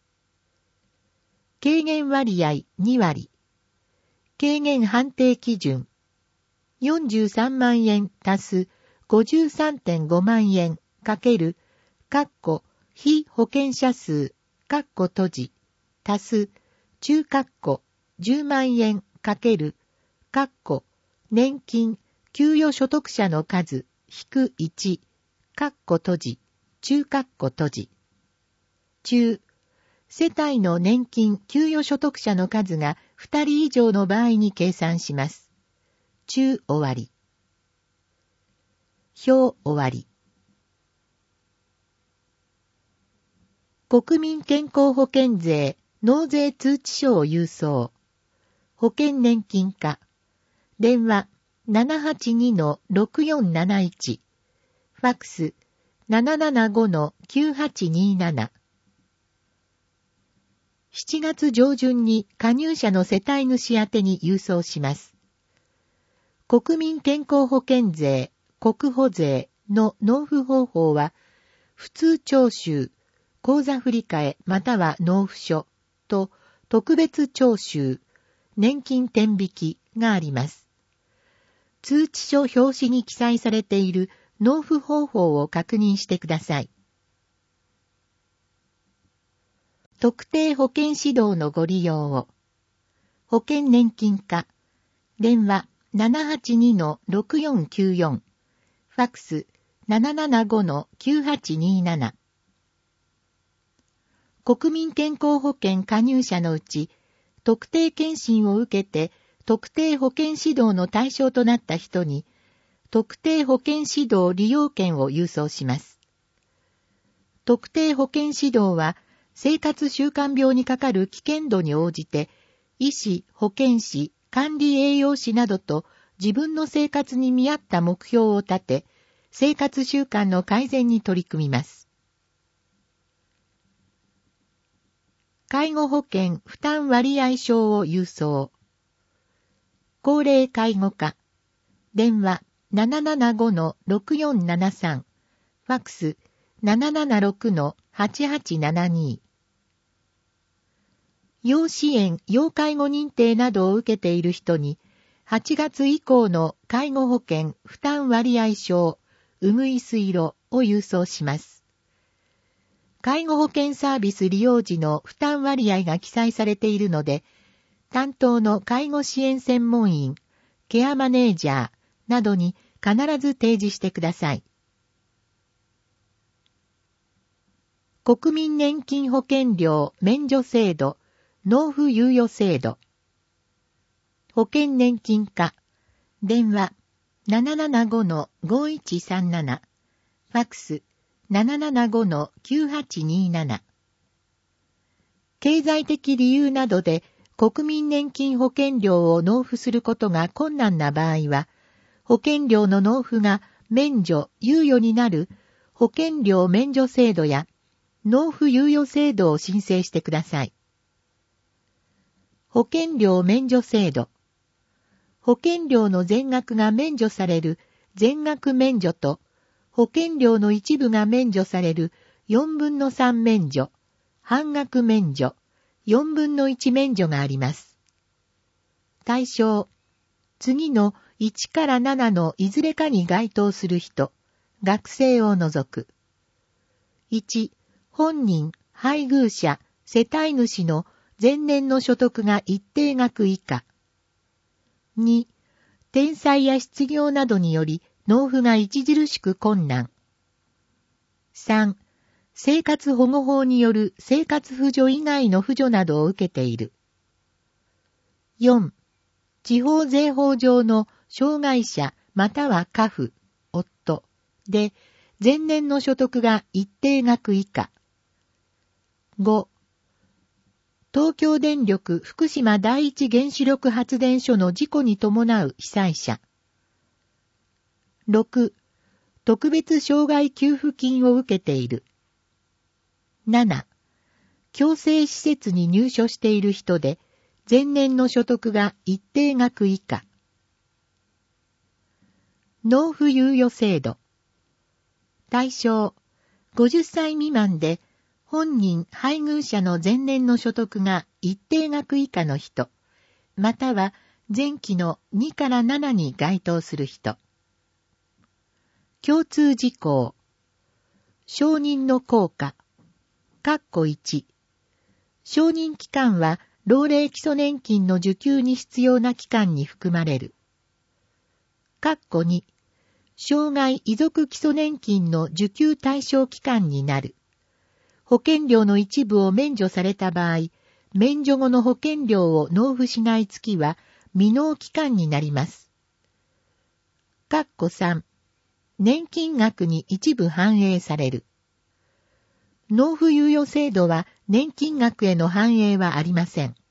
軽減割合にわり。軽減判定基準。よんじゅうさんまんえん足す ごじゅうさんてんごまんえんかける括弧被保険者数括弧閉じ足す中括弧じゅうまんえんかける括弧年金給与所得者の数引くいち括弧閉じ中括弧閉じ。中、世帯の年金給与所得者の数がふたり以上の場合に計算します。中終わり。表終わり。国民健康保険税納税通知書を郵送。保険年金課。電話 ななはちにのろくよんなないち。ファックス ななななごのきゅうはちになな。しちがつ上旬に加入者の世帯主宛てに郵送します。国民健康保険税、国保税の納付方法は、普通徴収、口座振替または納付書と特別徴収、年金天引きがあります。通知書表紙に記載されている納付方法を確認してください。特定保険指導のご利用を。保険年金課。電話 ななはちにのろくよんきゅうよん。ファックス ななななごのきゅうはちになな。 国民健康保険加入者のうち、特定健診を受けて特定保険指導の対象となった人に、特定保険指導利用券を郵送します。特定保険指導は、生活習慣病にかかる危険度に応じて、医師、保健師、管理栄養士などと自分の生活に見合った目標を立て、生活習慣の改善に取り組みます。介護保険負担割合証を郵送。高齢介護課。電話 ななななごのろくよんななさん。ファックス ななななろくのはちはちななに。要支援・要介護認定などを受けている人に、はちがつ以降の介護保険負担割合証、うぐいす色を郵送します。介護保険サービス利用時の負担割合が記載されているので、担当の介護支援専門員、ケアマネージャーなどに必ず提示してください。国民年金保険料免除制度、納付猶予制度。保険年金課。電話 ななななごのごいちさんなな。ファックス ななななごのきゅうはちになな。経済的理由などで国民年金保険料を納付することが困難な場合は、保険料の納付が免除・猶予になる保険料免除制度や納付猶予制度を申請してください。保険料免除制度。保険料の全額が免除される全額免除と、保険料の一部が免除されるよんぶんのさん免除、半額免除、よんぶんのいち免除があります。対象。次のいちからななのいずれかに該当する人、学生を除く。いち、本人、配偶者、世帯主の前年の所得が一定額以下。に、転載や失業などにより納付が著しく困難。さん、生活保護法による生活扶助以外の扶助などを受けている。よん、地方税法上の障害者または家父、夫で前年の所得が一定額以下。ご、東京電力福島第一原子力発電所の事故に伴う被災者。ろく、特別障害給付金を受けている。なな、強制施設に入所している人で、前年の所得が一定額以下。納付猶予制度。対象、ごじゅっさい未満で、本人・配偶者の前年の所得が一定額以下の人、または前期のにからななに該当する人。共通事項。承認の効果。括弧いち。承認期間は、老齢基礎年金の受給に必要な期間に含まれる。括弧に。障害遺族基礎年金の受給対象期間になる。保険料の一部を免除された場合、免除後の保険料を納付しない月は未納期間になります。括弧さん。年金額に一部反映される。納付猶予制度は年金額への反映はありません。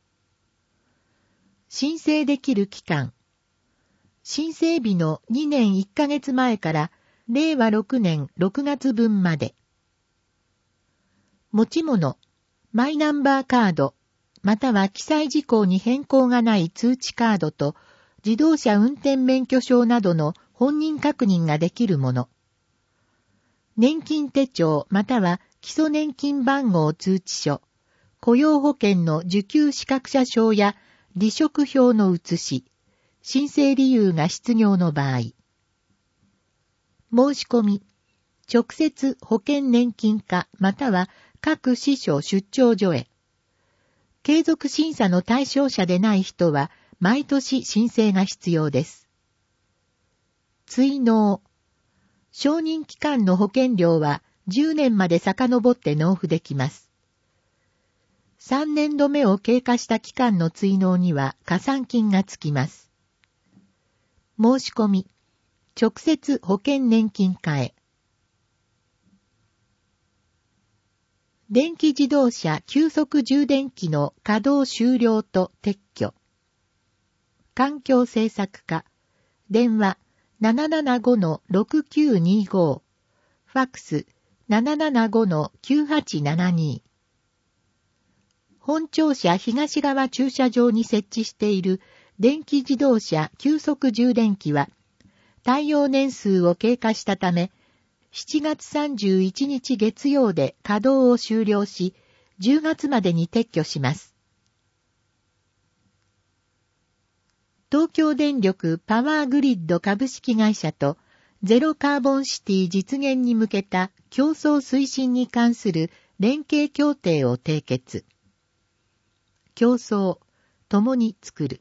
申請できる期間。申請日のにねんいっかげつまえかられいわろくねんろくがつぶんまで。持ち物、マイナンバーカード、または記載事項に変更がない通知カードと自動車運転免許証などの本人確認ができるもの。年金手帳または基礎年金番号通知書、雇用保険の受給資格者証や離職票の写し、申請理由が失業の場合。申し込み、直接保険年金課または各支所出張所へ。継続審査の対象者でない人は毎年申請が必要です。追納。承認期間の保険料はじゅうねんまで遡って納付できます。 さんねんどめを経過した期間の追納には加算金がつきます。申し込み、直接保険年金課へ。電気自動車急速充電器の稼働終了と撤去。環境政策課、電話 ななななごのろくきゅうにご、ファックス ななななごのきゅうはちななに。本庁舎東側駐車場に設置している電気自動車急速充電器は、耐用年数を経過したため、しちがつさんじゅういちにち月曜で稼働を終了し、じゅうがつまでに撤去します。東京電力パワーグリッド株式会社とゼロカーボンシティ実現に向けた競争推進に関する連携協定を締結。競争、共に作る。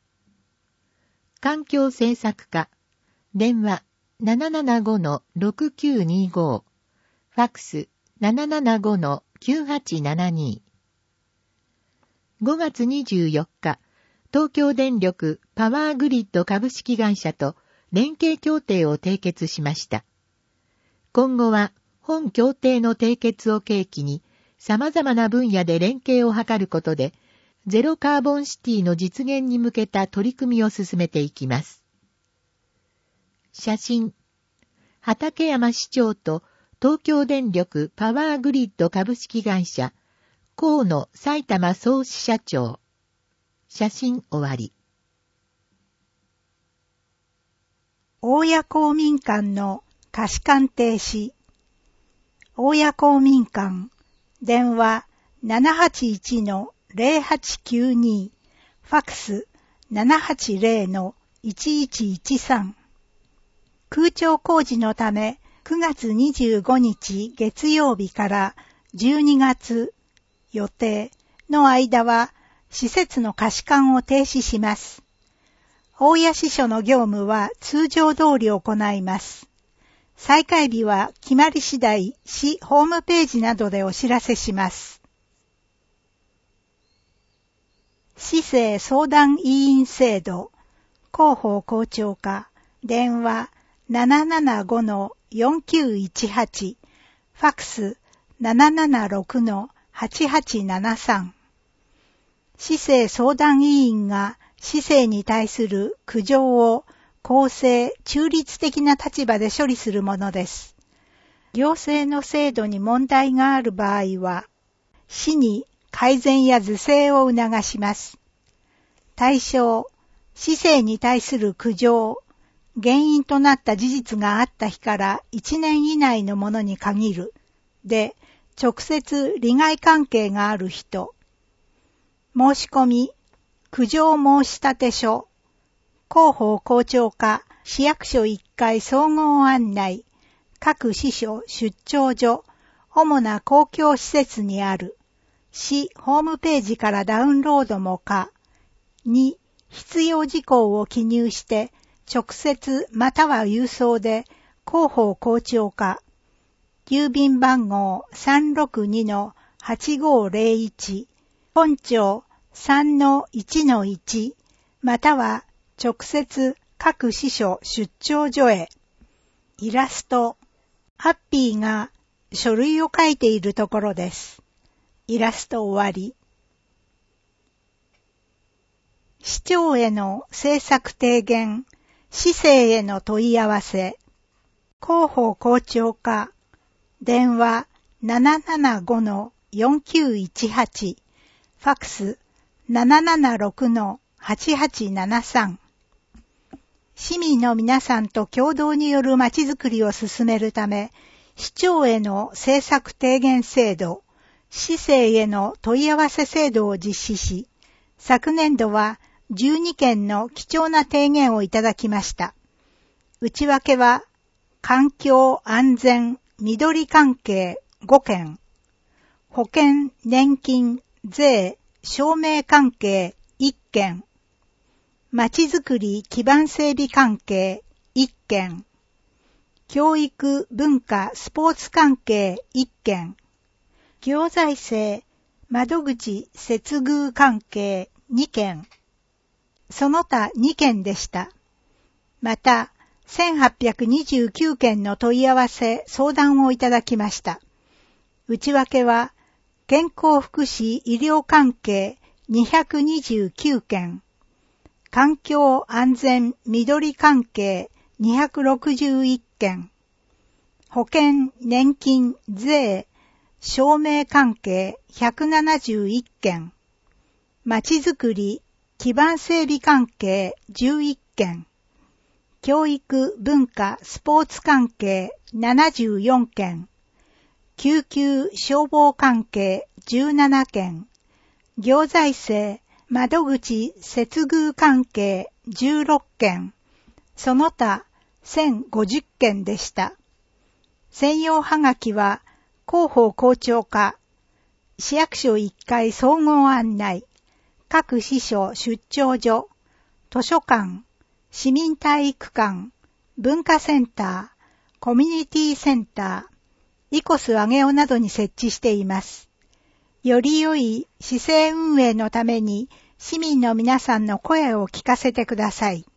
環境政策課、電話 ななななごのろくきゅうにご、ファックス ななななごのきゅうはちななに。ごがつにじゅうよっか、東京電力パワーグリッド株式会社と連携協定を締結しました。今後は本協定の締結を契機に様々な分野で連携を図ることで、ゼロカーボンシティの実現に向けた取り組みを進めていきます。写真。畠山市長と東京電力パワーグリッド株式会社、河野埼玉総支社長。写真終わり。 大谷公民館の貸館停止。大谷公民館、電話 ななはちいちのゼロはちきゅうに、ファックス ななはちゼロのいちいちいちさん。空調工事のためくがつにじゅうごにち月曜日からじゅうにがつ予定の間は施設の貸館を停止します。大谷支所の業務は通常通り行います。再開日は決まり次第市ホームページなどでお知らせします。市政相談委員制度、広報校長課、電話 ななななごのよんきゅういちはち、ファックス ななななろくのはちはちななさん。市政相談委員が市政に対する苦情を公正・中立的な立場で処理するものです。行政の制度に問題がある場合は、市に改善や是正を促します。対象、市政に対する苦情、原因となった事実があった日からいちねん以内のものに限る。で、直接利害関係がある人。申し込み、苦情申立書、広報校長課、市役所いっかい総合案内、各支所出張所、主な公共施設にある、市ホームページからダウンロードも可。に、必要事項を記入して、直接または郵送で、広報校長課、郵便番号 さんろくにのはちごゼロいち、本庁 さんのいちのいち、または直接各支所出張所へ。イラスト。ハッピーが書類を書いているところです。イラスト終わり。市長への政策提言、市政への問い合わせ。広報校長課、電話 ななななごのよんきゅういちはち、ファックス ななななろくのはちはちななさん。市民の皆さんと共同によるまちづくりを進めるため、市長への政策提言制度、市政への問い合わせ制度を実施し、昨年度はじゅうにけんの貴重な提言をいただきました。内訳は、環境安全緑関係ごけん、保険年金税証明関係いっけん、まちづくり基盤整備関係いっけん、教育文化スポーツ関係いっけん、行財政窓口接遇関係にけん、その他にけんでした。また、せんはっぴゃくにじゅうきゅうけんの問い合わせ、相談をいただきました。内訳は、健康福祉医療関係にひゃくにじゅうきゅうけん、環境安全緑関係にひゃくろくじゅういっけん、保険年金税証明関係ひゃくななじゅういっけん、まちづくり基盤整備関係じゅういっけん、教育文化スポーツ関係ななじゅうよんけん、救急消防関係じゅうななけん、行財政窓口接遇関係じゅうろっけん、その他せんごじゅっけんでした。専用はがきは広報校長課、市役所いっかい総合案内、各支所出張所、図書館、市民体育館、文化センター、コミュニティセンター、イコス上尾などに設置しています。より良い市政運営のために市民の皆さんの声を聞かせてください。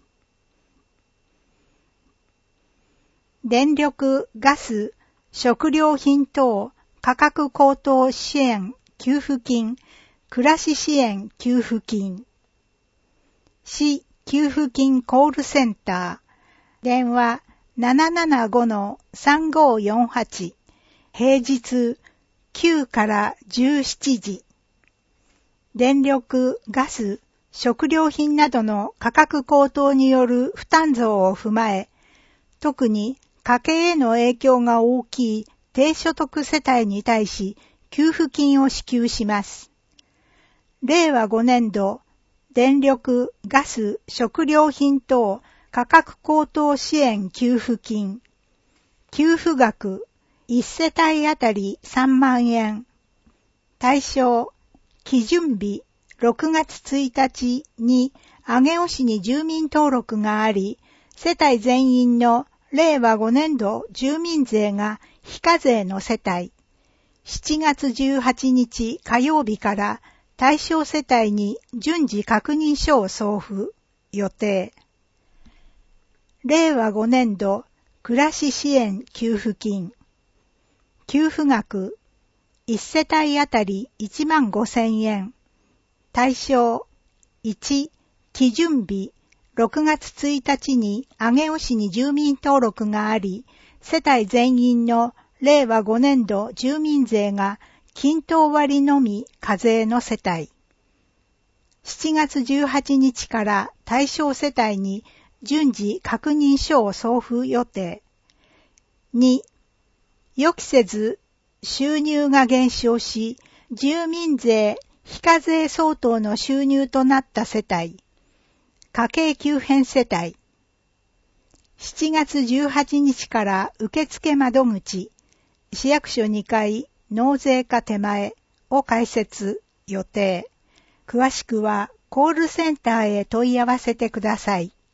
電力、ガス、食料品等価格高騰支援給付金、暮らし支援給付金。市給付金コールセンター、電話 ななななごのさんごよんはち、平日きゅうからじゅうしちじ。電力、ガス、食料品などの価格高騰による負担増を踏まえ、特に家計への影響が大きい低所得世帯に対し給付金を支給します。れいわごねんど、電力、ガス、食料品等価格高騰支援給付金。給付額、いっせたいあたりさんまんえん。対象、基準日ろくがつついたちに上尾市に住民登録があり、世帯全員のれいわごねんど住民税が非課税の世帯。しちがつじゅうはちにち火曜日から対象世帯に順次確認書を送付予定。れいわごねんど暮らし支援給付金。給付額、いっせたいあたりいちまんごせんえん。対象、いち、基準日、ろくがつついたちに上尾市に住民登録があり、世帯全員のれいわごねんど住民税が均等割のみ課税の世帯。しちがつじゅうはちにちから対象世帯に順次確認書を送付予定。に、予期せず収入が減少し、住民税非課税相当の収入となった世帯。家計急変世帯。しちがつじゅうはちにちから受付窓口、市役所にかい納税課手前を開設予定。詳しくはコールセンターへ問い合わせてください。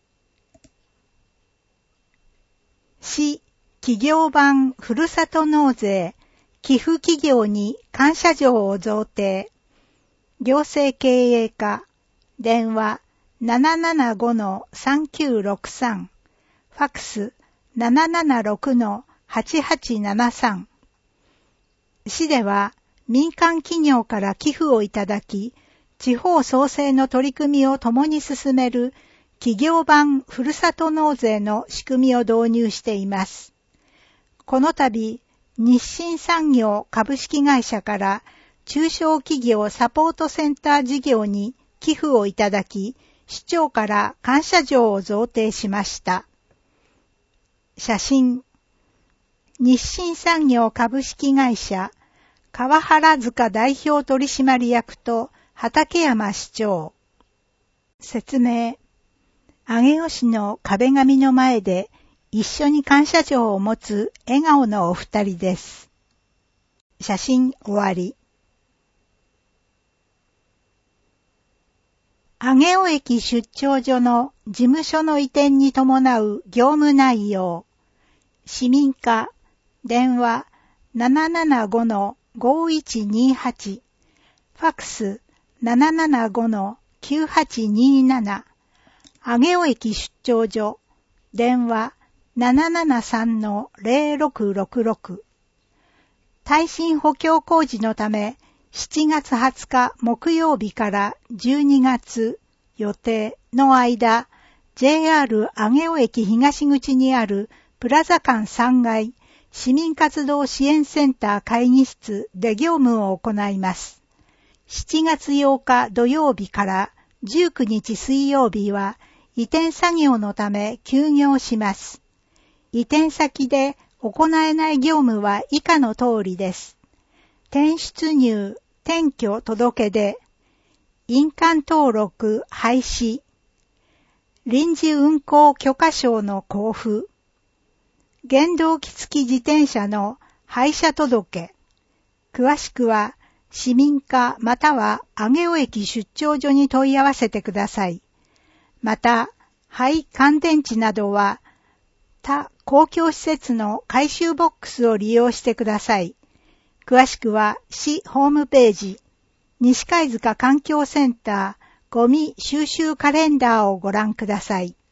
市企業版ふるさと納税寄付企業に感謝状を贈呈。行政経営課電話 ななななごのさんきゅうろくさん ファックス ななななろくのはちはちななさん。市では民間企業から寄付をいただき、地方創生の取り組みを共に進める企業版ふるさと納税の仕組みを導入しています。この度、日清産業株式会社から中小企業サポートセンター事業に寄付をいただき、市長から感謝状を贈呈しました。写真。日清産業株式会社川原塚代表取締役と畠山市長。説明。上尾市の壁紙の前で一緒に感謝状を持つ笑顔のお二人です。写真終わり。上尾駅出張所の事務所の移転に伴う業務内容。市民課電話 ななななごのごいちにはちファックス ななななごのきゅうはちにーなな、上尾駅出張所、電話 ななななさんのゼロろくろくろく。耐震補強工事のため、しちがつはつか木曜日からじゅうにがつ予定の間、ジェイアール 上尾駅東口にあるプラザ館さんがい市民活動支援センター会議室で業務を行います。しちがつようか土曜日からじゅうくにち水曜日は移転作業のため休業します。移転先で行えない業務は以下の通りです。転出入、転居届出、印鑑登録廃止、臨時運行許可証の交付、原動機付き自転車の廃車届。詳しくは市民課または上尾駅出張所に問い合わせてください。また、廃乾電池などは他公共施設の回収ボックスを利用してください。詳しくは市ホームページ、西貝塚環境センターゴミ収集カレンダーをご覧ください。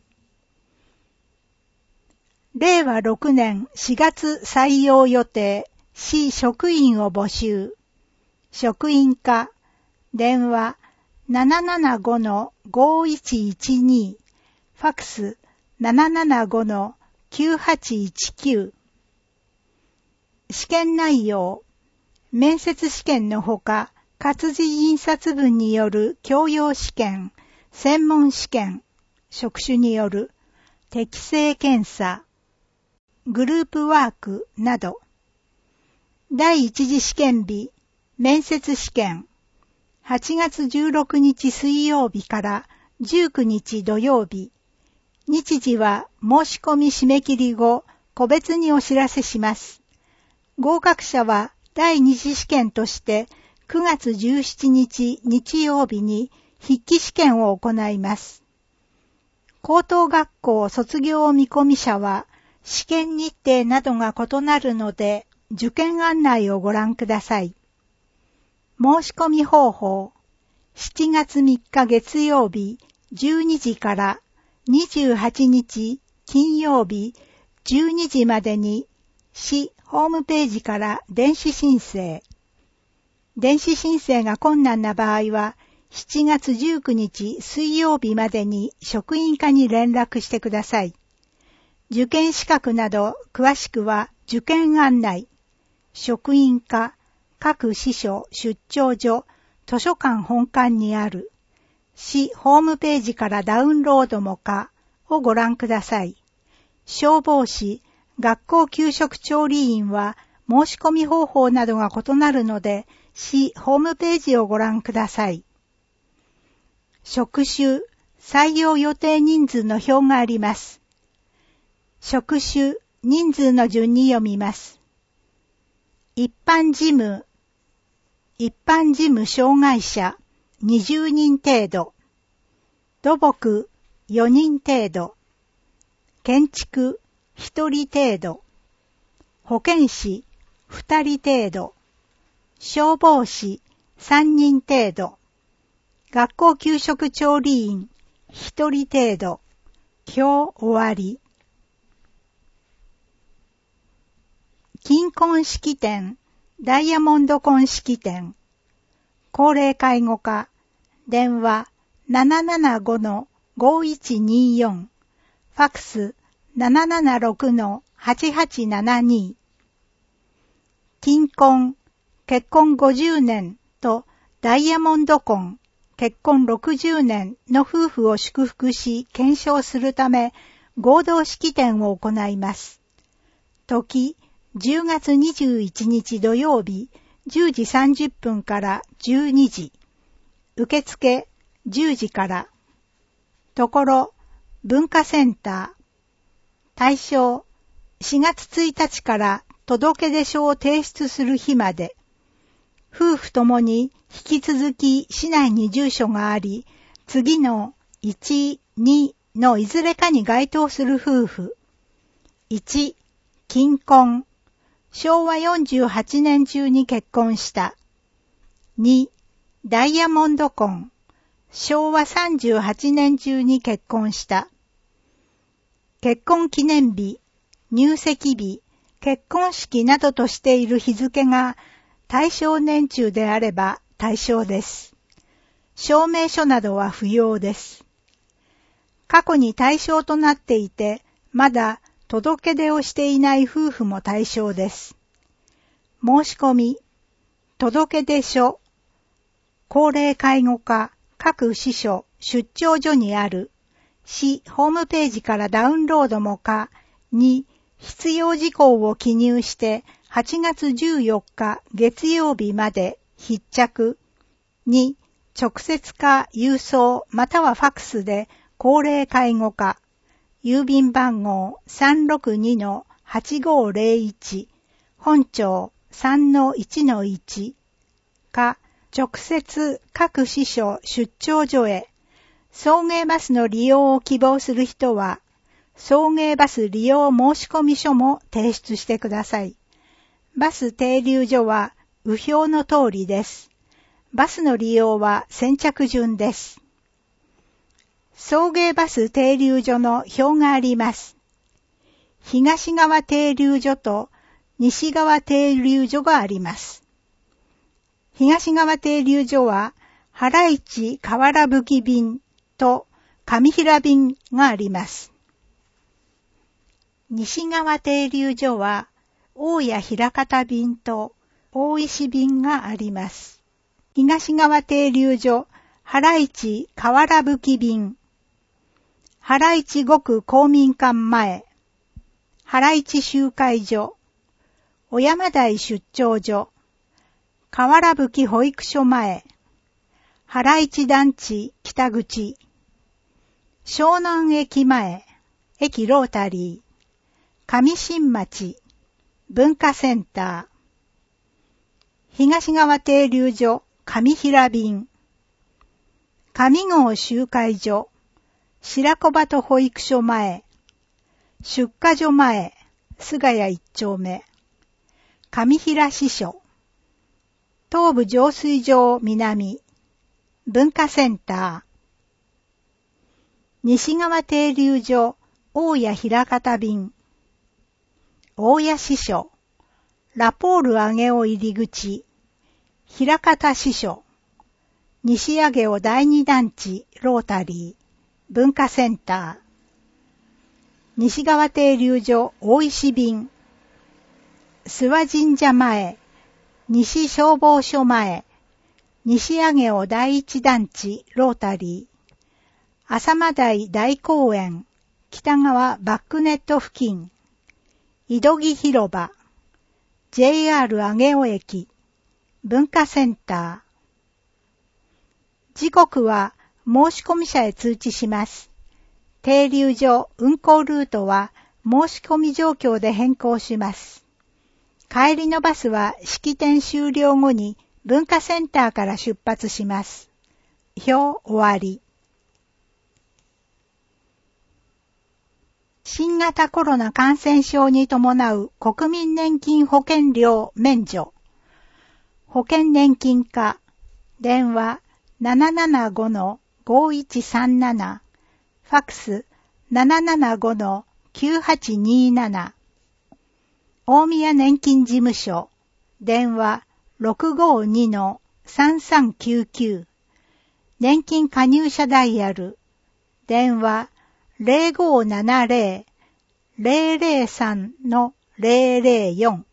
れいわろくねんしがつ採用予定、市職員を募集。職員課、電話 ななななごのごいちいちに、ファックス ななななごのきゅうはちいちきゅう。試験内容、面接試験のほか、活字印刷文による教養試験、専門試験、職種による適性検査、グループワークなど。第一次試験日、面接試験、はちがつじゅうろくにち水曜日からじゅうくにち土曜日。日時は申し込み締め切り後、個別にお知らせします。合格者は第二次試験としてくがつじゅうしちにち日曜日に筆記試験を行います。高等学校卒業見込み者は試験日程などが異なるので受験案内をご覧ください。申し込み方法、しちがつみっか月曜日じゅうにじからにじゅうはちにち金曜日じゅうにじまでに市ホームページから電子申請。電子申請が困難な場合はしちがつじゅうくにち水曜日までに職員課に連絡してください。受験資格など詳しくは受験案内、職員課、各支所出張所、図書館本館にある市ホームページからダウンロードも可をご覧ください。消防士、学校給食調理員は申し込み方法などが異なるので市ホームページをご覧ください。職種、採用予定人数の表があります。職種、人数の順に読みます。一般事務、一般事務障害者にじゅうにん程度、土木よにん程度、建築ひとり程度、保健師ふたり程度、消防士さんにん程度、学校給食調理員ひとり程度。今日終わり。金婚式典、ダイヤモンド婚式典、高齢介護課、電話 ななななごのごいちにーよん、ファックス ななななろくのはちはちななに。金婚、結婚ごじゅうねんとダイヤモンド婚、結婚ろくじゅうねんの夫婦を祝福し検証するため合同式典を行います。時、じゅうがつにじゅういちにち土曜日じゅうじさんじゅっぷんからじゅうにじ。受付じゅうじから。ところ、文化センター。対象、しがつついたちから届出書を提出する日まで。夫婦ともに引き続き市内に住所があり、次のいち、にのいずれかに該当する夫婦。いち、金婚。しょうわよんじゅうはちねん中に結婚した。に、 ダイヤモンド婚、しょうわさんじゅうはちねん中に結婚した。結婚記念日、入籍日、結婚式などとしている日付が対象年中であれば対象です。証明書などは不要です。過去に対象となっていて、まだ届け出をしていない夫婦も対象です。申し込み、届出書、高齢介護課、各支所、出張所にある、市ホームページからダウンロードも可に必要事項を記入してはちがつじゅうよっか月曜日まで必着に直接か郵送またはファクスで高齢介護課郵便番号 さんろくにのはちごーぜろいち 本庁 さんのいちのいち か直接各支所出張所へ送迎バスの利用を希望する人は送迎バス利用申込書も提出してください。バス停留所は右表の通りです。バスの利用は先着順です。送迎バス停留所の表があります。東側停留所と西側停留所があります。東側停留所は原市河原吹便と上平便があります。西側停留所は大谷枚方便と大石便があります。東側停留所原市河原吹便、原市五区公民館前、原市集会所、小山台出張所、河原吹保育所前、原市団地北口、湘南駅前、駅ロータリー、上新町、文化センター、東側停留所上平便、上郷集会所、白子鳩保育所前、出荷所前、菅谷一丁目、上平支所、東部浄水場南、文化センター、西側停留所大谷枚方便、大谷支所、ラポール上尾入口、枚方支所、西上尾第二団地ロータリー、文化センター、西側停留所大石便、諏訪神社前、西消防署前、西上尾第一団地ロータリー、浅間台大公園、北側バックネット付近、井戸木広場、ジェイアール 上尾駅、文化センター。時刻は申込者へ通知します。停留所運行ルートは申し込み状況で変更します。帰りのバスは式典終了後に文化センターから出発します。表終わり。新型コロナ感染症に伴う国民年金保険料免除。保険年金課、電話 ななななごのごいちさんなな、ファックス ななななごのきゅうはちになな、大宮年金事務所、電話 ろくごにのさんさんきゅうきゅう、年金加入者ダイヤル、電話 ゼロごななゼロ ゼロゼロさんのゼロゼロよん。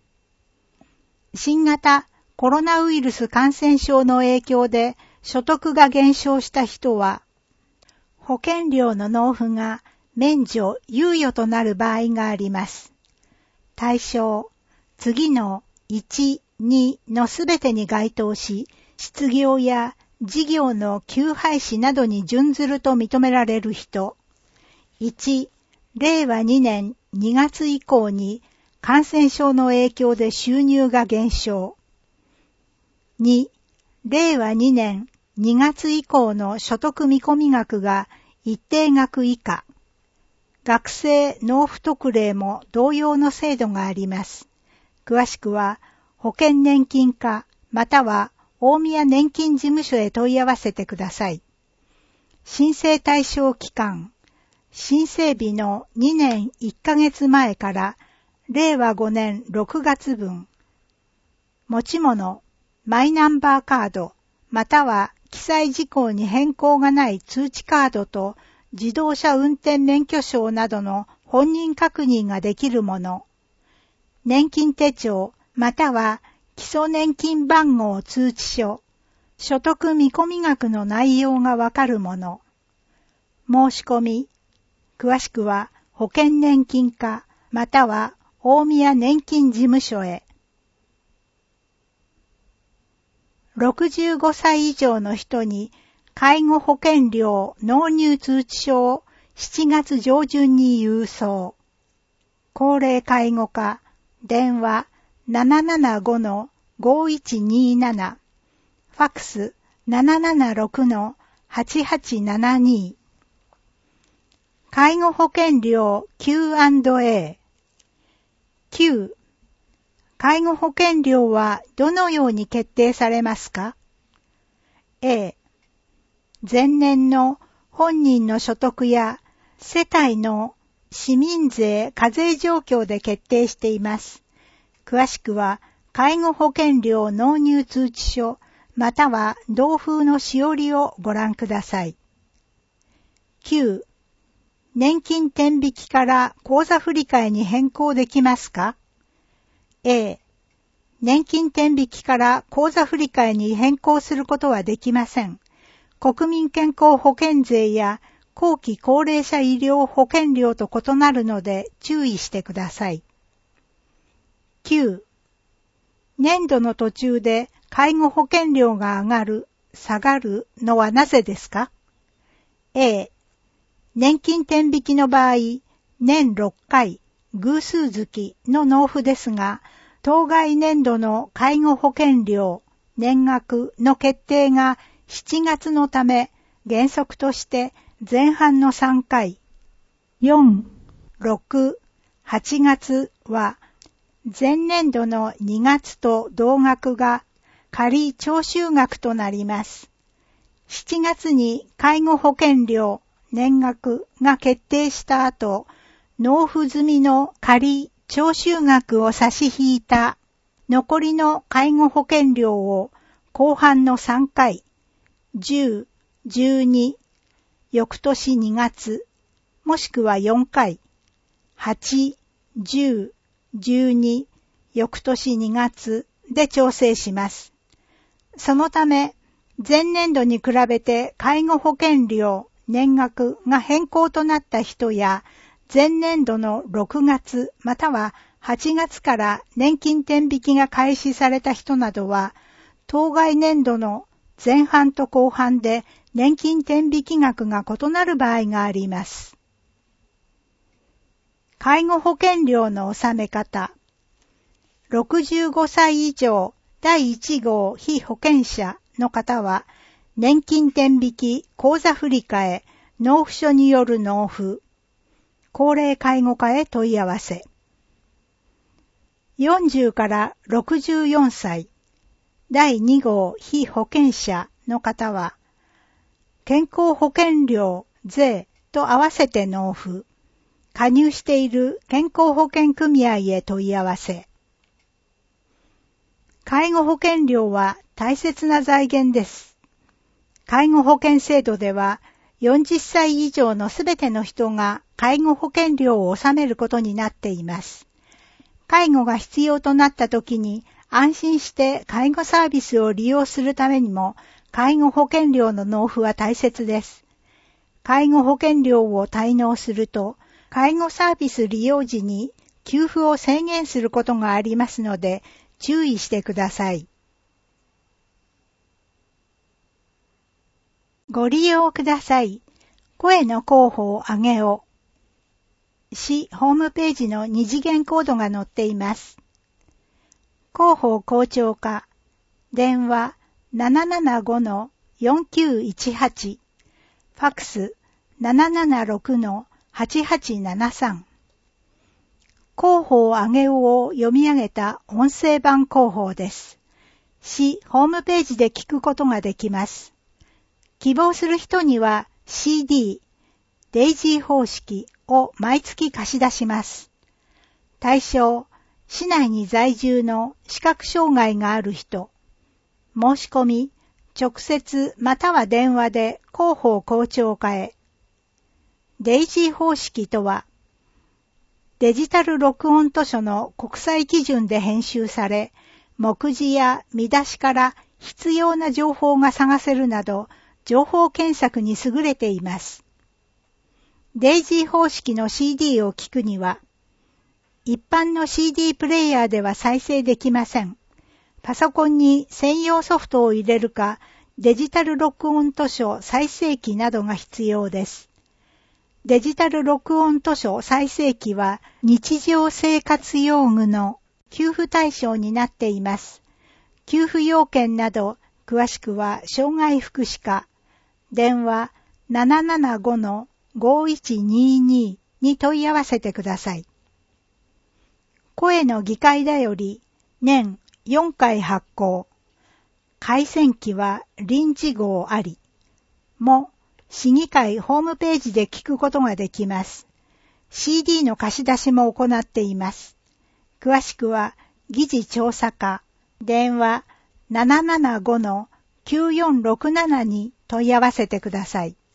新型コロナウイルス感染症の影響で所得が減少した人は、保険料の納付が免除・猶予となる場合があります。対象、次のいち、にのすべてに該当し、失業や事業の休廃止などに準ずると認められる人。いち、れいわにねんにがつ以降に感染症の影響で収入が減少。に、れいわにねんにがつ以降の所得見込み額が一定額以下。学生納付特例も同様の制度があります。詳しくは保険年金課または大宮年金事務所へ問い合わせてください。申請対象期間、申請日のにねんいっかげつまえかられいわごねんろくがつぶん。持ち物、マイナンバーカード、または記載事項に変更がない通知カードと自動車運転免許証などの本人確認ができるもの。年金手帳、または基礎年金番号通知書、所得見込み額の内容がわかるもの。申し込み、詳しくは保険年金課、または大宮年金事務所へ。ろくじゅうごさい以上の人に介護保険料納入通知書をしちがつ上旬に郵送。高齢介護課、電話 ななななごのごいちになな、ファックス ななななろくのはちはちななに。介護保険料 キューアンドエー。きゅう、介護保険料はどのように決定されますか？ A、前年の本人の所得や世帯の市民税課税状況で決定しています。詳しくは介護保険料納入通知書または同封のしおりをご覧ください。きゅう、年金天引きから口座振替に変更できますか？ A、年金天引きから口座振替に変更することはできません。国民健康保険税や後期高齢者医療保険料と異なるので注意してください。きゅう、年度の途中で介護保険料が上がる、下がるのはなぜですか？ A、年金天引きの場合、年ろっかい、偶数月の納付ですが、当該年度の介護保険料、年額の決定がしちがつのため、原則として前半のさんかい、よん、ろく、はちがつは、前年度のにがつと同額が仮徴収額となります。しちがつに介護保険料、年額が決定した後、納付済みの仮徴収額を差し引いた残りの介護保険料を後半のさんかい、じゅう、じゅうに、翌年にがつ、もしくはよんかい、はち、じゅう、じゅうに、翌年にがつで調整します。そのため、前年度に比べて介護保険料、年額が変更となった人や、前年度のろくがつまたははちがつから年金天引きが開始された人などは、当該年度の前半と後半で年金天引き額が異なる場合があります。介護保険料の納め方。ろくじゅうごさい以上だいいち号被保険者の方は、年金天引き口座振替納付書による納付、高齢介護課へ問い合わせ。よんじゅうからろくじゅうよんさいだいに号被保険者の方は、健康保険料、税と合わせて納付、加入している健康保険組合へ問い合わせ。介護保険料は大切な財源です。介護保険制度では、よんじゅっさい以上のすべての人が介護保険料を納めることになっています。介護が必要となったときに安心して介護サービスを利用するためにも、介護保険料の納付は大切です。介護保険料を滞納すると、介護サービス利用時に給付を制限することがありますので、注意してください。ご利用ください。声の候補を上げよう。市ホームページの二次元コードが載っています。広報校長課、電話 ななななごのよんきゅういちはち、ファックス ななななろくのはちはちななさん。広報あげおを読み上げた音声版広報です。 市ホームページで聞くことができます。希望する人には シーディー、デイジー方式を毎月貸し出します。対象、市内に在住の視覚障害がある人。申し込み、直接または電話で広報校長課へ。デイジー方式とは、デジタル録音図書の国際基準で編集され、目次や見出しから必要な情報が探せるなど、情報検索に優れています。デイジー方式の シーディー を聞くには、一般の シーディー プレイヤーでは再生できません。パソコンに専用ソフトを入れるか、デジタル録音図書再生機などが必要です。デジタル録音図書再生機は日常生活用具の給付対象になっています。給付要件など、詳しくは障害福祉課、電話 ななななごのごいちにに に問い合わせてください。声の議会だより年よんかい発行。回線機は臨時号あり。も、市議会ホームページで聞くことができます。シーディー の貸し出しも行っています。詳しくは議事調査課、電話 ななななごのきゅうよんろくなな に問い合わせてください。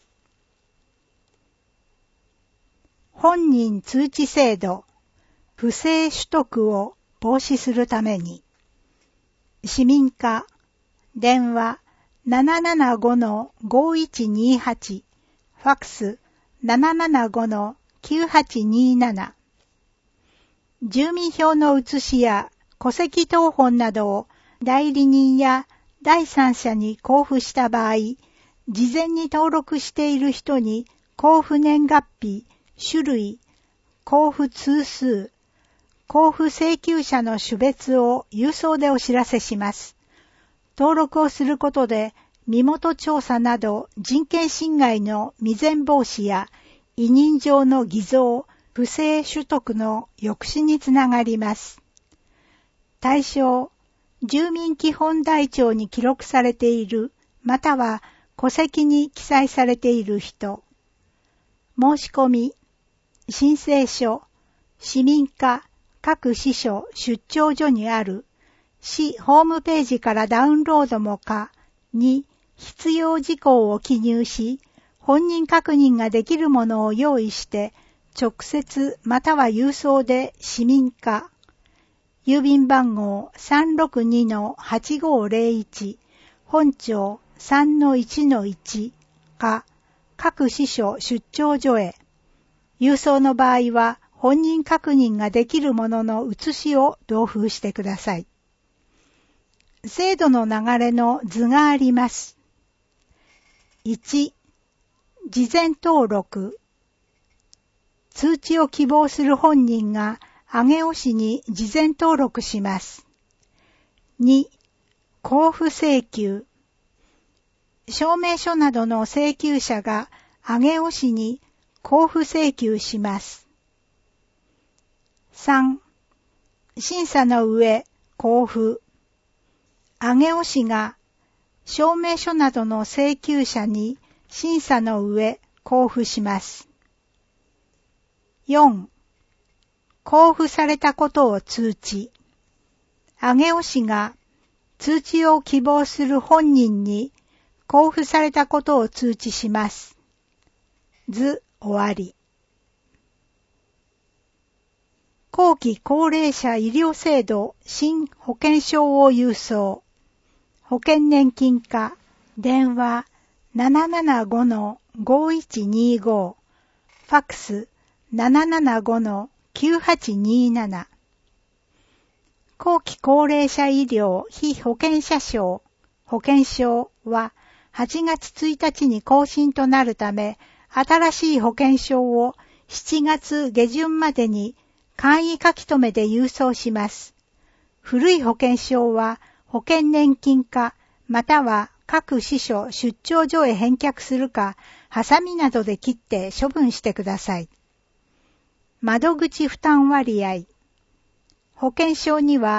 本人通知制度、不正取得を防止するために、市民課、電話 ななななごのごいちにはち、ファックス ななななごのきゅうはちになな、住民票の写しや戸籍謄本などを代理人や第三者に交付した場合、事前に登録している人に交付年月日、種類、交付通数、交付請求者の種別を郵送でお知らせします。登録をすることで、身元調査など人権侵害の未然防止や委任状の偽造、不正取得の抑止につながります。対象、住民基本台帳に記録されている、または戸籍に記載されている人。申し込み、申請書、市民課、各支所出張所にある市ホームページからダウンロードも可に必要事項を記入し、本人確認ができるものを用意して、直接または郵送で市民課、郵便番号 さんろくにのはちごぜろいち、本庁 さんのいちのいち か、各支所出張所へ。郵送の場合は、本人確認ができるものの写しを同封してください。制度の流れの図があります。いち、事前登録。通知を希望する本人が上尾市に事前登録します。に、交付請求。証明書などの請求者が上尾市に交付請求します。さん、審査の上、交付。上尾市が証明書などの請求者に審査の上、交付します。よん、交付されたことを通知。上尾市が通知を希望する本人に交付されたことを通知します。図終わり。後期高齢者医療制度新保険証を郵送。保険年金課、電話 ななななごのごいちにご、ファックス ななななごのきゅうはちになな。後期高齢者医療非保険者証、保険証ははちがつついたちに更新となるため、新しい保険証をしちがつげじゅんまでに簡易書き留めで郵送します。古い保険証は保険年金課または各支所出張所へ返却するか、ハサミなどで切って処分してください。窓口負担割合。保険証には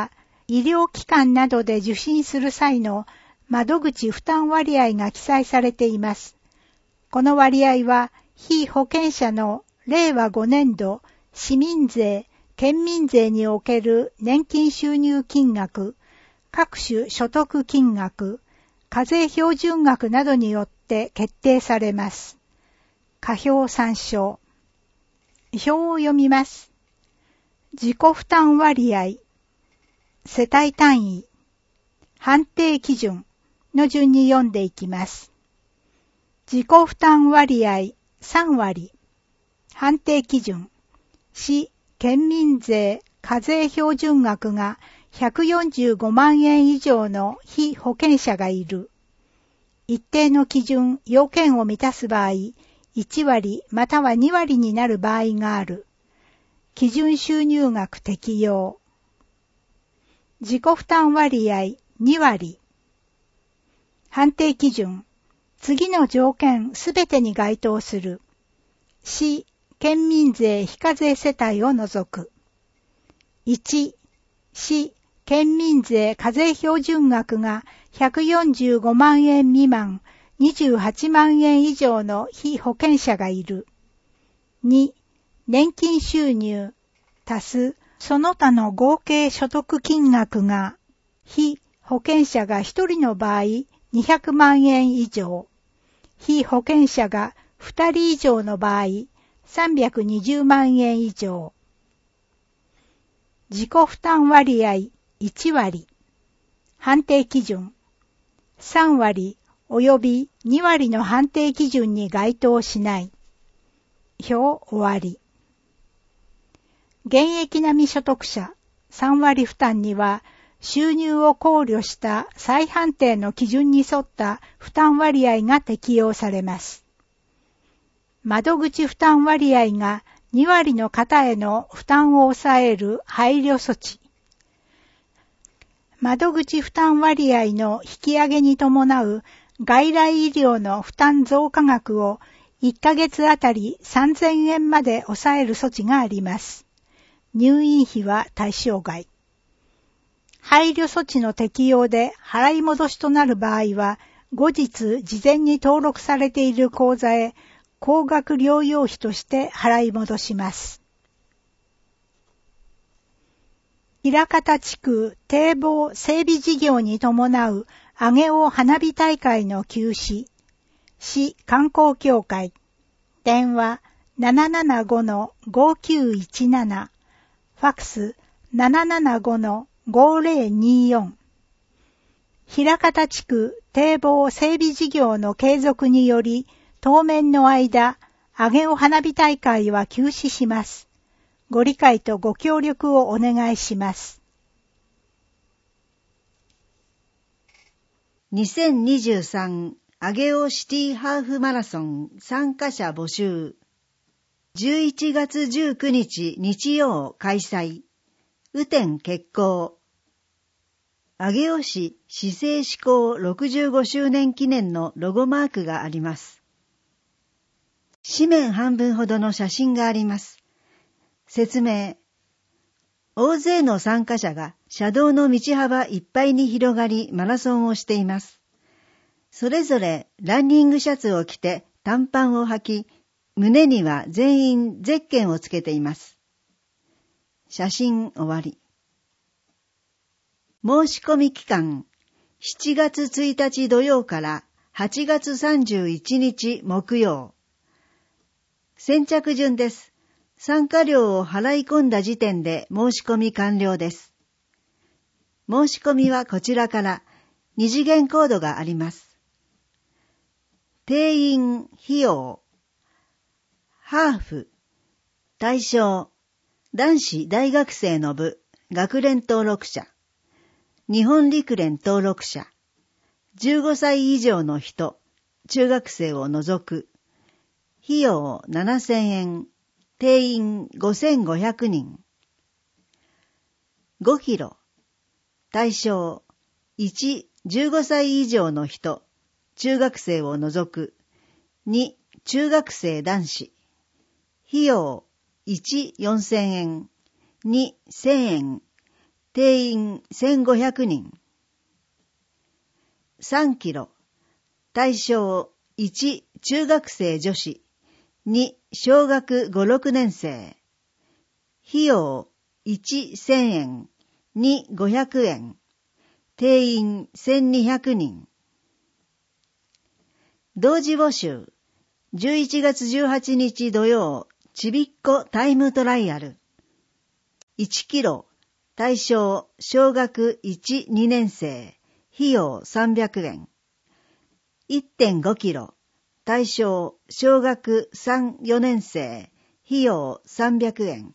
医療機関などで受診する際の窓口負担割合が記載されています。この割合は、被保険者のれいわごねんど市民税、県民税における年金収入金額、各種所得金額、課税標準額などによって決定されます。下表参照。表を読みます。自己負担割合、世帯単位、判定基準の順に読んでいきます。自己負担割合さんわり、判定基準、市、県民税、課税標準額がひゃくよんじゅうごまんえん以上の被保険者がいる。一定の基準、要件を満たす場合、いちわりまたはにわりになる場合がある。基準収入額適用。自己負担割合にわり。判定基準。次の条件すべてに該当する。市、県民税非課税世帯を除く。いち、市、県民税課税標準額がひゃくよんじゅうごまんえん未満、にじゅうはちまんえん以上の被保険者がいる。に、年金収入、足す、その他の合計所得金額が、被保険者がひとりの場合にひゃくまんえん以上、被保険者がふたり以上の場合さんびゃくにじゅうまんえん以上。自己負担割合いちわり。判定基準。さんわり及びにわりの判定基準に該当しない。表終わり。現役並み所得者さんわり負担には収入を考慮した再判定の基準に沿った負担割合が適用されます。窓口負担割合がにわりの方への負担を抑える配慮措置。窓口負担割合の引き上げに伴う外来医療の負担増加額をいっかげつあたりさんぜんえんまで抑える措置があります。入院費は対象外。配慮措置の適用で払い戻しとなる場合は、後日事前に登録されている口座へ高額療養費として払い戻します。枚方地区堤防整備事業に伴う上尾花火大会の休止。市観光協会。電話 ななななごのごきゅういちなな。ファックス ななななごのごぜろによん。枚方地区堤防整備事業の継続により、当面の間、上尾花火大会は休止します。ご理解とご協力をお願いします。 にせんにじゅうさん上尾シティハーフマラソン参加者募集。じゅういちがつじゅうくにち日曜開催。雨天決行。上尾市市政施行ろくじゅうごしゅうねん記念のロゴマークがあります。紙面半分ほどの写真があります。説明。大勢の参加者が車道の道幅いっぱいに広がりマラソンをしています。それぞれランニングシャツを着て短パンを履き、胸には全員ゼッケンをつけています。写真終わり。申し込み期間、しちがつついたち土曜からはちがつさんじゅういちにち木曜。先着順です。参加料を払い込んだ時点で申し込み完了です。申し込みはこちらから二次元コードがあります。定員費用、ハーフ、対象、男子大学生の部、学連登録者、日本陸連登録者、じゅうごさい以上の人、中学生を除く、費用ななせんえん、定員ごせんごひゃくにん。ごキロ。対象いち、じゅうごさい以上の人、中学生を除く。に、中学生男子。費用いち、よんせんえん。に、せんえん。 定員せんごひゃくにん。さんキロ、対象いち中学生女子、に小学ご、ろくねん生。費用いちせんえん、にごひゃくえん。定員せんにひゃくにん。同時募集、じゅういちがつじゅうはちにち土曜、ちびっこタイムトライアル。いちキロ、対象小学いち、にねん生。費用さんびゃくえん。いってんごキロ、対象小学さん、よねん生。費用さんびゃくえん。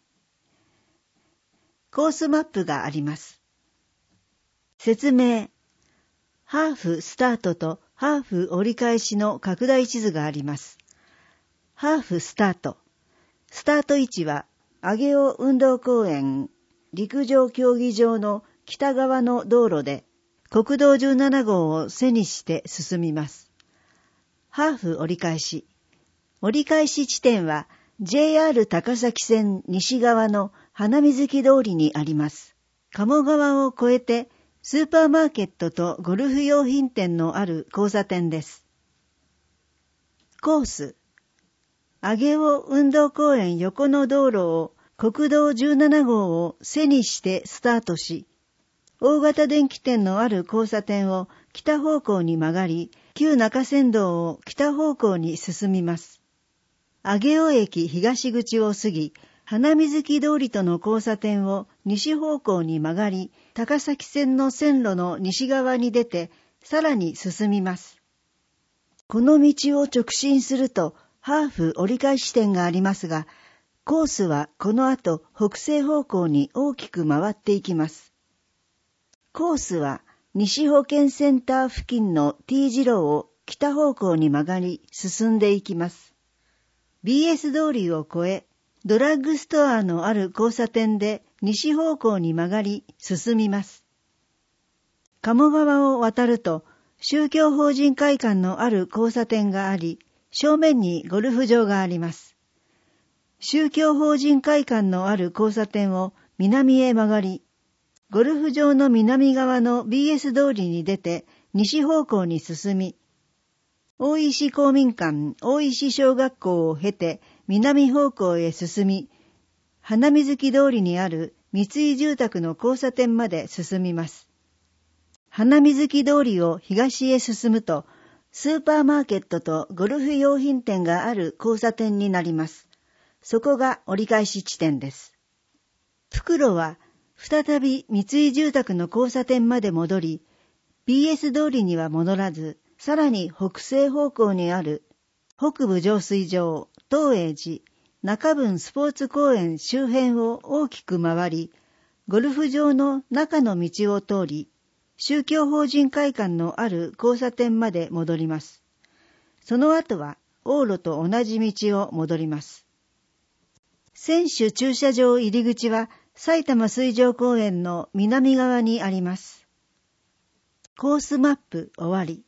コースマップがあります。説明。ハーフスタートとハーフ折り返しの拡大地図があります。ハーフスタート。スタート位置は、上尾運動公園陸上競技場の北側の道路で、国道じゅうななごうを背にして進みます。ハーフ折り返し。折り返し地点は ジェイアール 高崎線西側の花水木通りにあります。鴨川を越えてスーパーマーケットとゴルフ用品店のある交差点です。コース。上尾運動公園横の道路を国道じゅうななごうを背にしてスタートし、大型電気店のある交差点を北方向に曲がり、旧中山道を北方向に進みます。上尾駅東口を過ぎ、花水木通りとの交差点を西方向に曲がり、高崎線の線路の西側に出て、さらに進みます。この道を直進すると、ハーフ折り返し点がありますが、コースはこの後北西方向に大きく回っていきます。コースは西保健センター付近の T 字路を北方向に曲がり進んでいきます。ビーエス 通りを越え、ドラッグストアのある交差点で西方向に曲がり進みます。鴨川を渡ると宗教法人会館のある交差点があり、正面にゴルフ場があります。宗教法人会館のある交差点を南へ曲がり、ゴルフ場の南側の ビーエス 通りに出て西方向に進み、大石公民館大石小学校を経て南方向へ進み、花水木通りにある三井住宅の交差点まで進みます。花水木通りを東へ進むと、スーパーマーケットとゴルフ用品店がある交差点になります。そこが折り返し地点です。袋は再び三井住宅の交差点まで戻り、ビーエス 通りには戻らず、さらに北西方向にある北部浄水場、東栄寺、中分スポーツ公園周辺を大きく回り、ゴルフ場の中の道を通り、宗教法人会館のある交差点まで戻ります。その後は往路と同じ道を戻ります。選手駐車場入り口は埼玉水上公園の南側にあります。コースマップ終わり。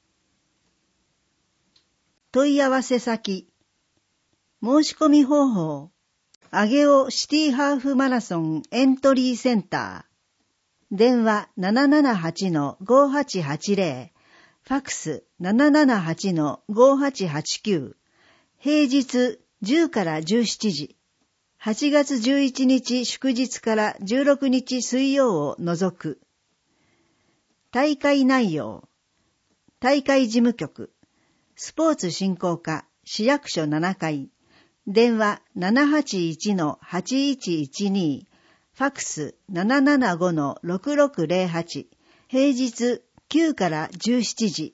問い合わせ先。申し込み方法。上尾シティハーフマラソンエントリーセンター。電話 ななななはちのごはちはちぜろ。ファクス ななななはちのごはちはちきゅう。平日じゅうからじゅうしちじ。はちがつじゅういちにち祝日からじゅうろくにち水曜を除く。大会内容。大会事務局。スポーツ振興課市役所ななかい。電話 ななはちいちのはちいちいちに。ファクス ななななごのろくろくぜろはち。平日きゅうからじゅうしちじ。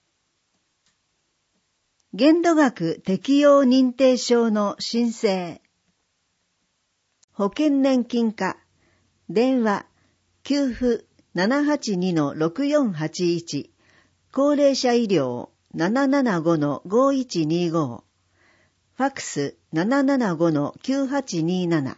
限度額適用認定証の申請。保険年金課。電話給付 ななはちにのろくよんはちいち。高齢者医療 ななななごのごいちにご。ファクス ななななごのきゅうはちになな。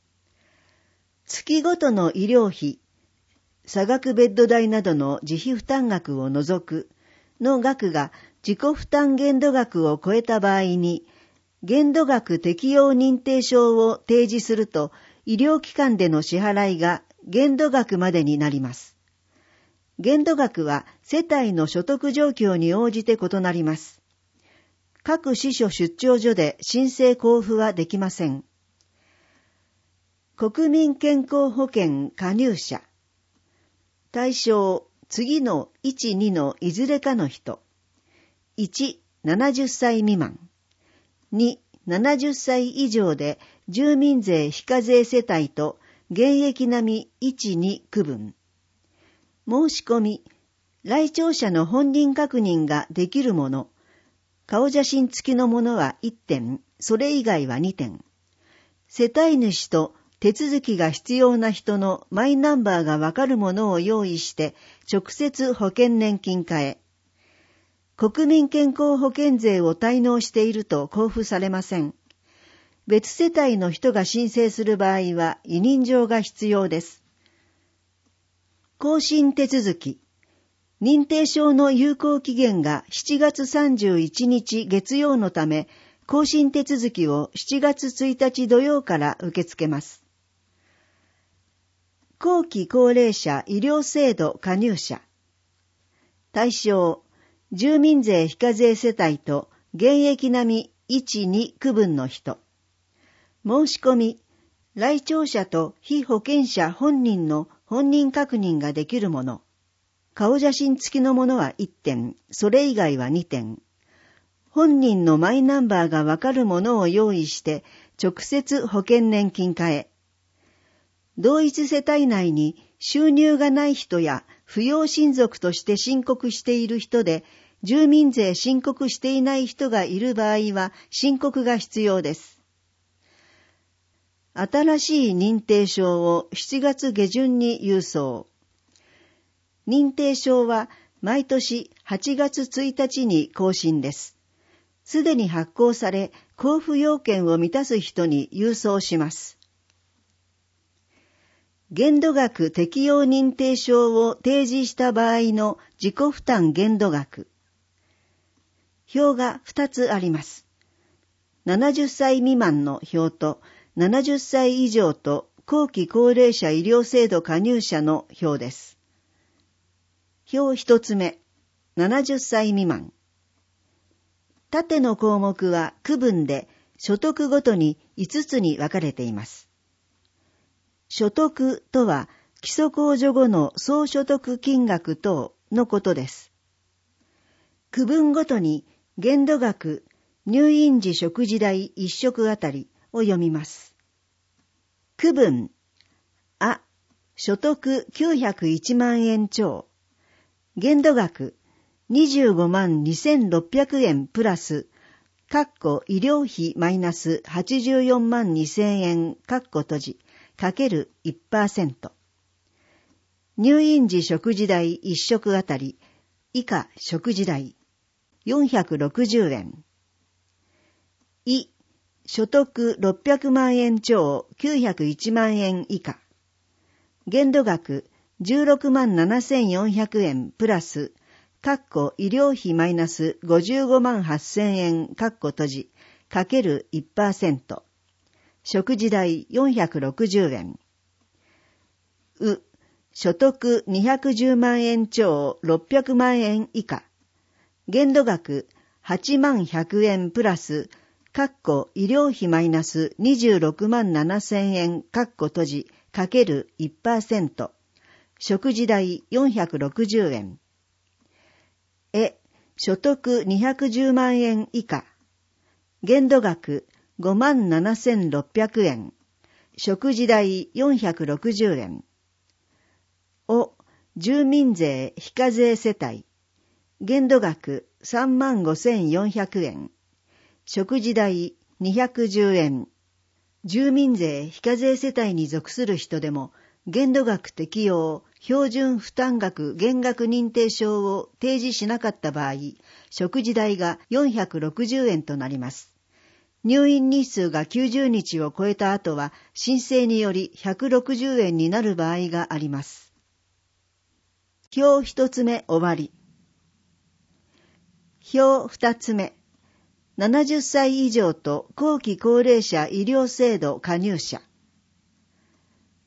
月ごとの医療費、差額ベッド代などの自費負担額を除くの額が自己負担限度額を超えた場合に、限度額適用認定証を提示すると、医療機関での支払いが限度額までになります。限度額は世帯の所得状況に応じて異なります。各支所出張所で申請交付はできません。国民健康保険加入者。対象、次のいち、にのいずれかの人。いち、ななじゅっさい未満。に、ななじゅっさい以上で住民税非課税世帯と現役並みいち、に区分。申し込み、来庁者の本人確認ができるもの。顔写真付きのものはいってん、それ以外はにてん。世帯主と手続きが必要な人のマイナンバーがわかるものを用意して直接保険年金課へ。国民健康保険税を滞納していると交付されません。別世帯の人が申請する場合は委任状が必要です。更新手続き。認定証の有効期限がしちがつさんじゅういちにち月曜のため、更新手続きをしちがつついたち土曜から受け付けます。後期高齢者医療制度加入者。対象、住民税非課税世帯と現役並みいち、に区分の人。申し込み、来庁者と被保険者本人の本人確認ができるもの。顔写真付きのものはいってん、それ以外はにてん。本人のマイナンバーがわかるものを用意して直接保険年金課へ。同一世帯内に収入がない人や扶養親族として申告している人で住民税申告していない人がいる場合は申告が必要です。新しい認定証をしちがつげじゅんに郵送。認定証は毎年はちがつついたちに更新です。すでに発行され、交付要件を満たす人に郵送します。限度額適用認定証を提示した場合の自己負担限度額。表がふたつあります。ななじゅっさい未満の表と、ななじゅっさい以上と後期高齢者医療制度加入者の表です。表一つ目、ななじゅっさい未満。縦の項目は区分で所得ごとにいつつに分かれています。所得とは基礎控除後の総所得金額等のことです。区分ごとに限度額、入院時食事代いっ食あたりを読みます。区分、あ、所得きゅうひゃくいちまんえん超。限度額にじゅうごまんにせんろっぴゃくえんプラス、かっこ医療費マイナスはちじゅうよんまんにせんえん、かっこ閉じ、かける いちパーセント。入院時食事代いっ食あたり、以下食事代、よんひゃくろくじゅうえん。い、所得ろっぴゃくまんえん超きゅうひゃくいちまんえん以下。限度額じゅうろくまんななせんよんひゃくえんプラス、かっこ医療費マイナスごじゅうごまんはっせんえん、かっこ閉じ、かける いちパーセント。食事代よんひゃくろくじゅうえん。う、所得にひゃくじゅうまんえん超ろっぴゃくまんえん以下。限度額はちまんひゃくえんプラス、かっこ医療費マイナスにじゅうろくまんななせんえん、かっこ閉じ、かける いちパーセント。食事代よんひゃくろくじゅうえん。え、所得にひゃくじゅうまんえん以下。限度額ごまんななせんろっぴゃくえん。食事代よんひゃくろくじゅうえん。お、住民税非課税世帯。限度額さんまんごせんよんひゃくえん。食事代にひゃくじゅうえん。住民税非課税世帯に属する人でも、限度額適用、標準負担額減額認定証を提示しなかった場合、食事代がよんひゃくろくじゅうえんとなります。入院日数がきゅうじゅうにちを超えた後は、申請によりひゃくろくじゅうえんになる場合があります。表一つ目終わり。表二つ目。ななじゅっさい以上と後期高齢者医療制度加入者。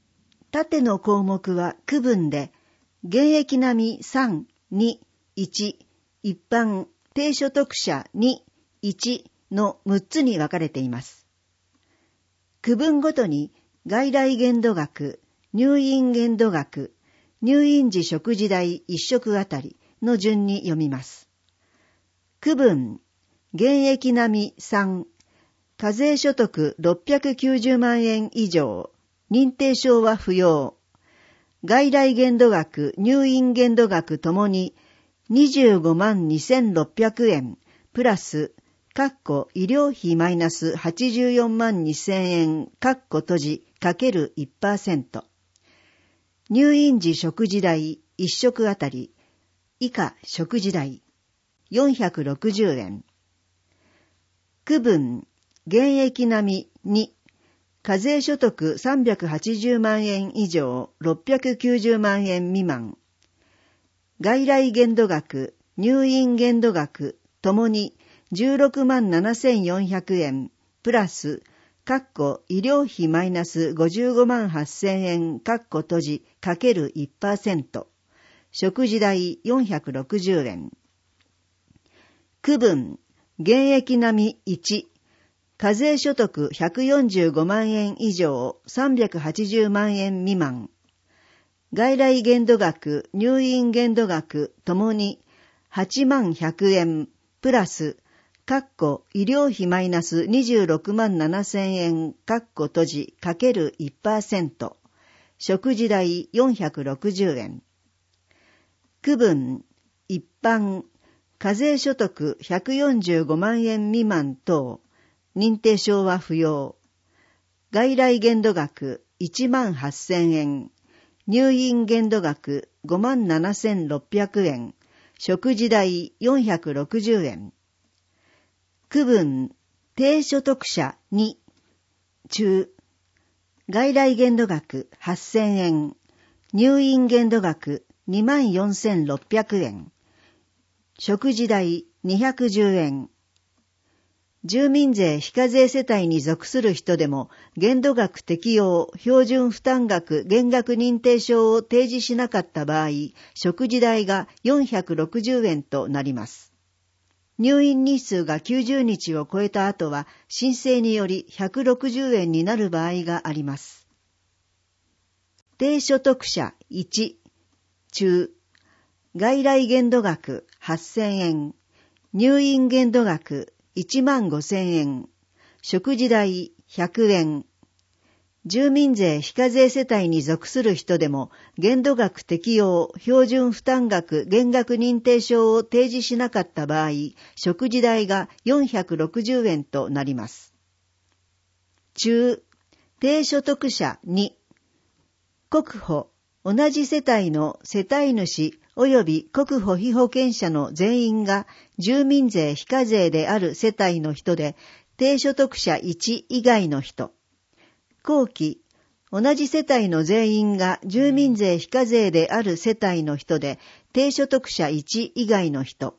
縦の項目は区分で、現役並みさん、に、いち、一般、低所得者に、いちのむっつに分かれています。区分ごとに外来限度額、入院限度額、入院時食事代いっ食あたりの順に読みます。区分、現役並みさん、課税所得ろっぴゃくきゅうじゅうまんえん以上、認定証は不要。外来限度額、入院限度額ともににじゅうごまんにせんろっぴゃくえん、プラス、括弧医療費マイナスはちじゅうよんまんにせんえん、括弧閉じ、かける いちパーセント。入院時食事代いっ食あたり、以下食事代、よんひゃくろくじゅうえん。区分、現役並みに、課税所得さんびゃくはちじゅうまんえん以上ろっぴゃくきゅうじゅうまんえん未満。外来限度額、入院限度額ともにじゅうろくまんななせんよんひゃくえん、プラス、括弧医療費マイナスごじゅうごまんはっせんえん、括弧閉じ、かける いちパーセント。食事代よんひゃくろくじゅうえん。区分、現役並みいち、課税所得ひゃくよんじゅうごまんえん以上さんびゃくはちじゅうまんえん未満。外来限度額、入院限度額ともにはちまんひゃくえん、プラス、括弧医療費マイナスにじゅうろくまんななせんえん、括弧閉じ、かける いちパーセント。食事代よんひゃくろくじゅうえん。区分、一般、課税所得ひゃくよんじゅうごまんえん未満等、認定証は不要。外来限度額いちまんはっせんえん、入院限度額ごまんななせんろっぴゃくえん、食事代よんひゃくろくじゅうえん。区分、低所得者に、中、外来限度額はっせんえん、入院限度額にまんよんせんろっぴゃくえん、食事代にひゃくじゅうえん。住民税非課税世帯に属する人でも限度額適用標準負担額減額認定証を提示しなかった場合、食事代がよんひゃくろくじゅうえんとなります。入院日数がきゅうじゅうにちを超えた後は申請によりひゃくろくじゅうえんになる場合があります。低所得者いち、中、外来限度額はっせんえん、入院限度額いちまんごせんえん、食事代ひゃくえん。住民税非課税世帯に属する人でも限度額適用標準負担額減額認定証を提示しなかった場合、食事代がよんひゃくろくじゅうえんとなります。中、低所得者に、国保、同じ世帯の世帯主及び国保被保険者の全員が住民税非課税である世帯の人で、低所得者いち以外の人。後期、同じ世帯の全員が住民税非課税である世帯の人で、低所得者いち以外の人。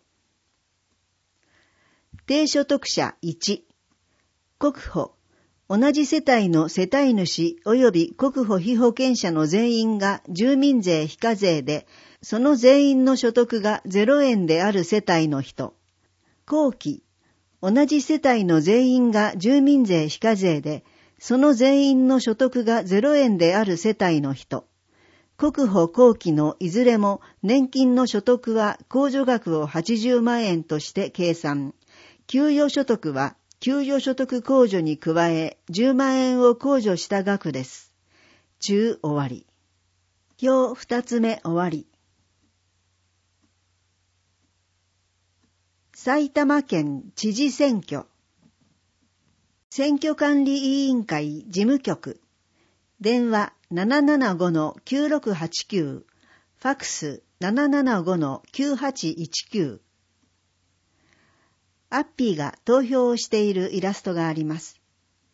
低所得者いち、国保、同じ世帯の世帯主及び国保被保険者の全員が住民税非課税で、その全員の所得がゼロえんである世帯の人。後期、同じ世帯の全員が住民税非課税で、その全員の所得がゼロえんである世帯の人。国保後期のいずれも年金の所得は控除額をはちじゅうまんえんとして計算。給与所得は給与所得控除に加えじゅうまんえんを控除した額です。中終わり。表二つ目終わり。埼玉県知事選挙。選挙管理委員会事務局。電話 ななななごのきゅうろくはちきゅう。ファクス ななななごのきゅうはちいちきゅう。アッピーが投票をしているイラストがあります。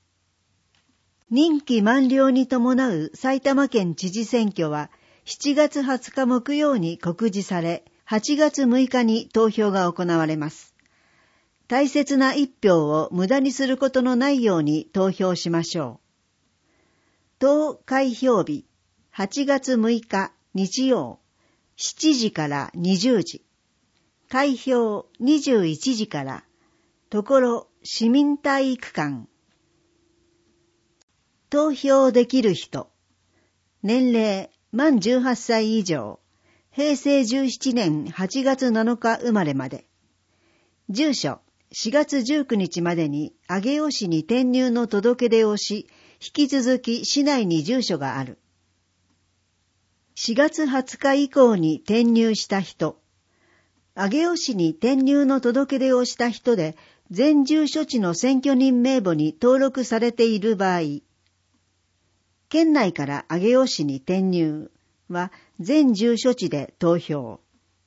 任期満了に伴う埼玉県知事選挙はしちがつはつか木曜に告示され、はちがつむいかに投票が行われます。大切な一票を無駄にすることのないように投票しましょう。投開票日はちがつむいか日曜、しちじからにじゅうじ。開票にじゅういちじから、ところ市民体育館。投票できる人。年齢満じゅうはっさい以上。へいせいじゅうななねんはちがつなのか生まれまで。住所、しがつじゅうくにちまでに上尾市に転入の届け出をし、引き続き市内に住所がある。しがつはつか以降に転入した人。上尾市に転入の届け出をした人で、全住所地の選挙人名簿に登録されている場合、県内から上尾市に転入は全住所地で投票。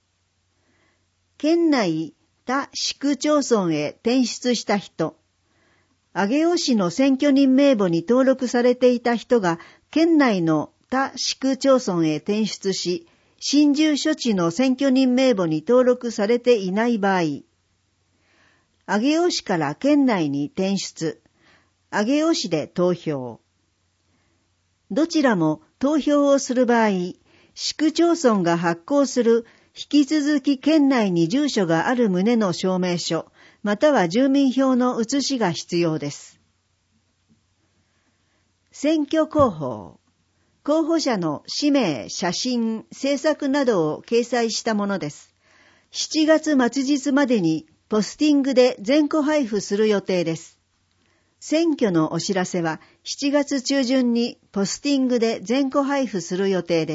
県内他市区町村へ転出した人。上尾市の選挙人名簿に登録されていた人が県内の他市区町村へ転出し、新住所地の選挙人名簿に登録されていない場合、上尾市から県内に転出、上尾市で投票。どちらも投票をする場合、市区町村が発行する引き続き県内に住所がある旨の証明書、または住民票の写しが必要です。選挙広報。候補者の氏名、写真、政策などを掲載したものです。しちがつ末日までにポスティングで全戸配布する予定です。選挙のお知らせはしちがつちゅうじゅんにポスティングで全戸配布する予定です。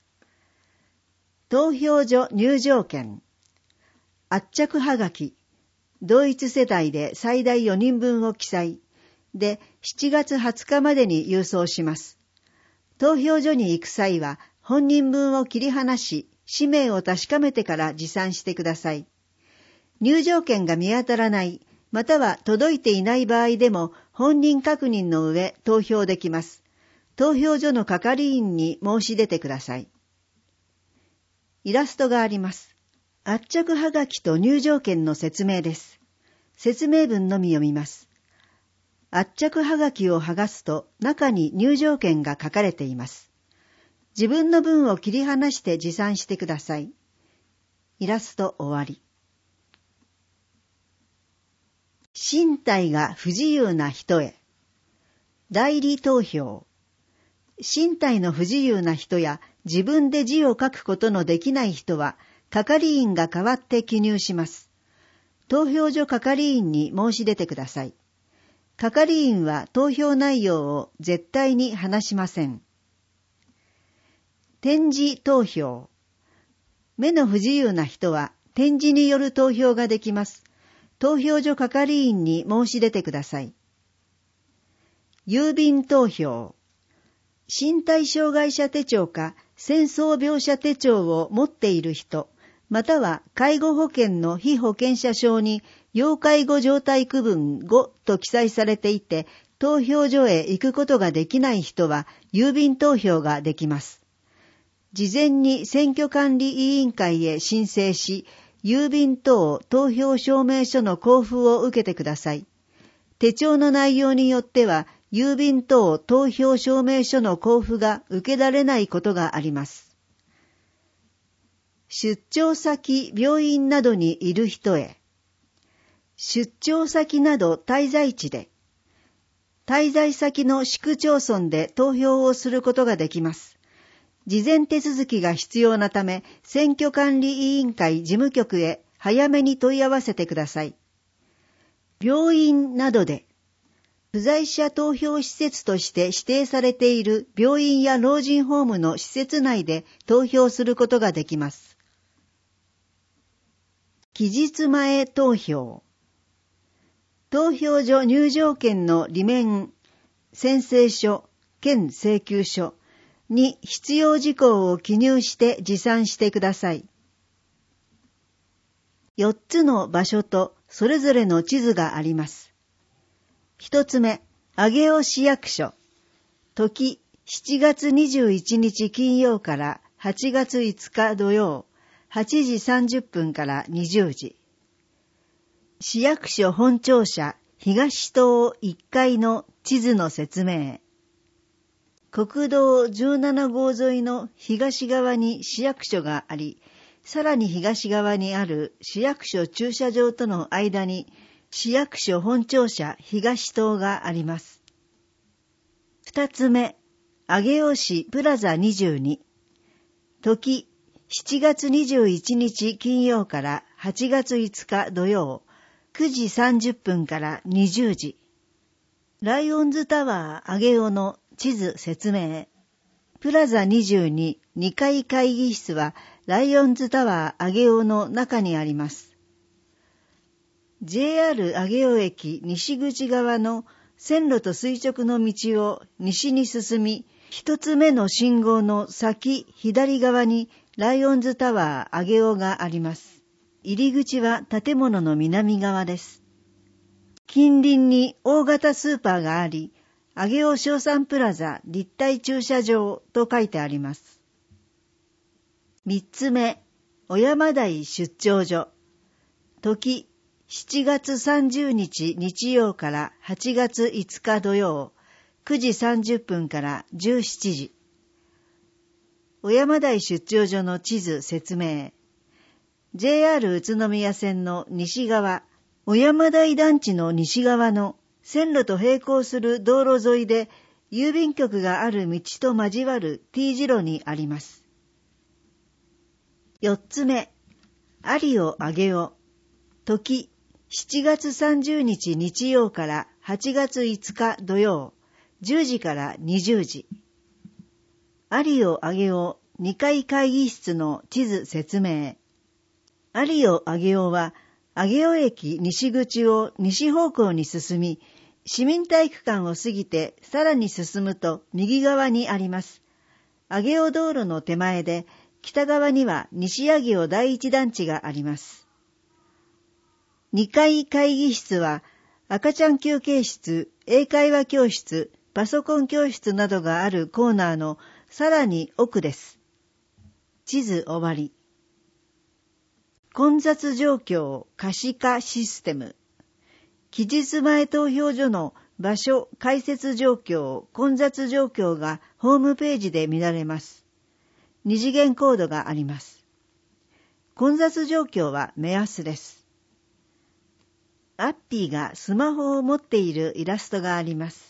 投票所入場券。圧着はがき。同一世帯で最大よにんぶんを記載。で、しちがつはつかまでに郵送します。投票所に行く際は本人分を切り離し、氏名を確かめてから持参してください。入場券が見当たらない、または届いていない場合でも本人確認の上投票できます。投票所の係員に申し出てください。イラストがあります。圧着はがきと入場券の説明です。説明文のみ読みます。圧着はがきを剥がすと中に入場券が書かれています。自分の分を切り離して持参してください。イラスト終わり。身体が不自由な人へ。代理投票。身体の不自由な人や自分で字を書くことのできない人は、係員が代わって記入します。投票所係員に申し出てください。係員は投票内容を絶対に話しません。点字投票。目の不自由な人は点字による投票ができます。投票所係員に申し出てください。郵便投票。身体障害者手帳か戦争病者手帳を持っている人、または介護保険の被保険者証に要介護状態区分ごと記載されていて、投票所へ行くことができない人は郵便投票ができます。事前に選挙管理委員会へ申請し、郵便等投票証明書の交付を受けてください。手帳の内容によっては、郵便等投票証明書の交付が受けられないことがあります。出張先、病院などにいる人へ。出張先など滞在地で、滞在先の市区町村で投票をすることができます。事前手続きが必要なため、選挙管理委員会事務局へ早めに問い合わせてください。病院などで、不在者投票施設として指定されている病院や老人ホームの施設内で投票することができます。期日前投票。投票所入場券の利面、宣誓書、兼請求書に必要事項を記入して持参してください。よっつの場所とそれぞれの地図があります。一つ目、上尾市役所。時、しちがつにじゅういちにち金曜からはちがついつか土曜、はちじさんじゅっぷんからにじゅうじ。市役所本庁舎東棟いっかいの地図の説明。 国道じゅうななごう沿いの東側に市役所があり、さらに東側にある市役所駐車場との間に市役所本庁舎東棟があります。二つ目、上尾市プラザにじゅうに。時、しちがつにじゅういちにち金曜からはちがついつか土曜、くじさんじゅっぷんからにじゅうじ。ライオンズタワー上尾の地図説明。プラザにじゅうににかい会議室はライオンズタワー上尾の中にあります。ジェイアール 上尾駅西口側の線路と垂直の道を西に進み、一つ目の信号の先左側にライオンズタワー上尾があります。入り口は建物の南側です。近隣に大型スーパーがあり、上尾商産プラザ立体駐車場と書いてあります。三つ目、小山台出張所。時、しちがつさんじゅうにち日曜からはちがついつか土曜、くじさんじゅっぷんからじゅうしちじ。小山台出張所の地図説明。ジェイアール 宇都宮線の西側、小山台団地の西側の線路と並行する道路沿いで郵便局がある道と交わる T 字路にあります。四つ目、有尾上尾。時、しちがつさんじゅうにち日曜からはちがついつか土曜、じゅうじからにじゅうじ。有尾上尾にかい会議室の地図説明。有尾上尾は、上尾駅西口を西方向に進み、市民体育館を過ぎてさらに進むと右側にあります。上尾道路の手前で、北側には西上尾第一団地があります。にかい会議室は、赤ちゃん休憩室、英会話教室、パソコン教室などがあるコーナーのさらに奥です。地図終わり。混雑状況可視化システム。期日前投票所の場所開設状況、混雑状況がホームページで見られます。二次元コードがあります。混雑状況は目安です。アッピーがスマホを持っているイラストがあります。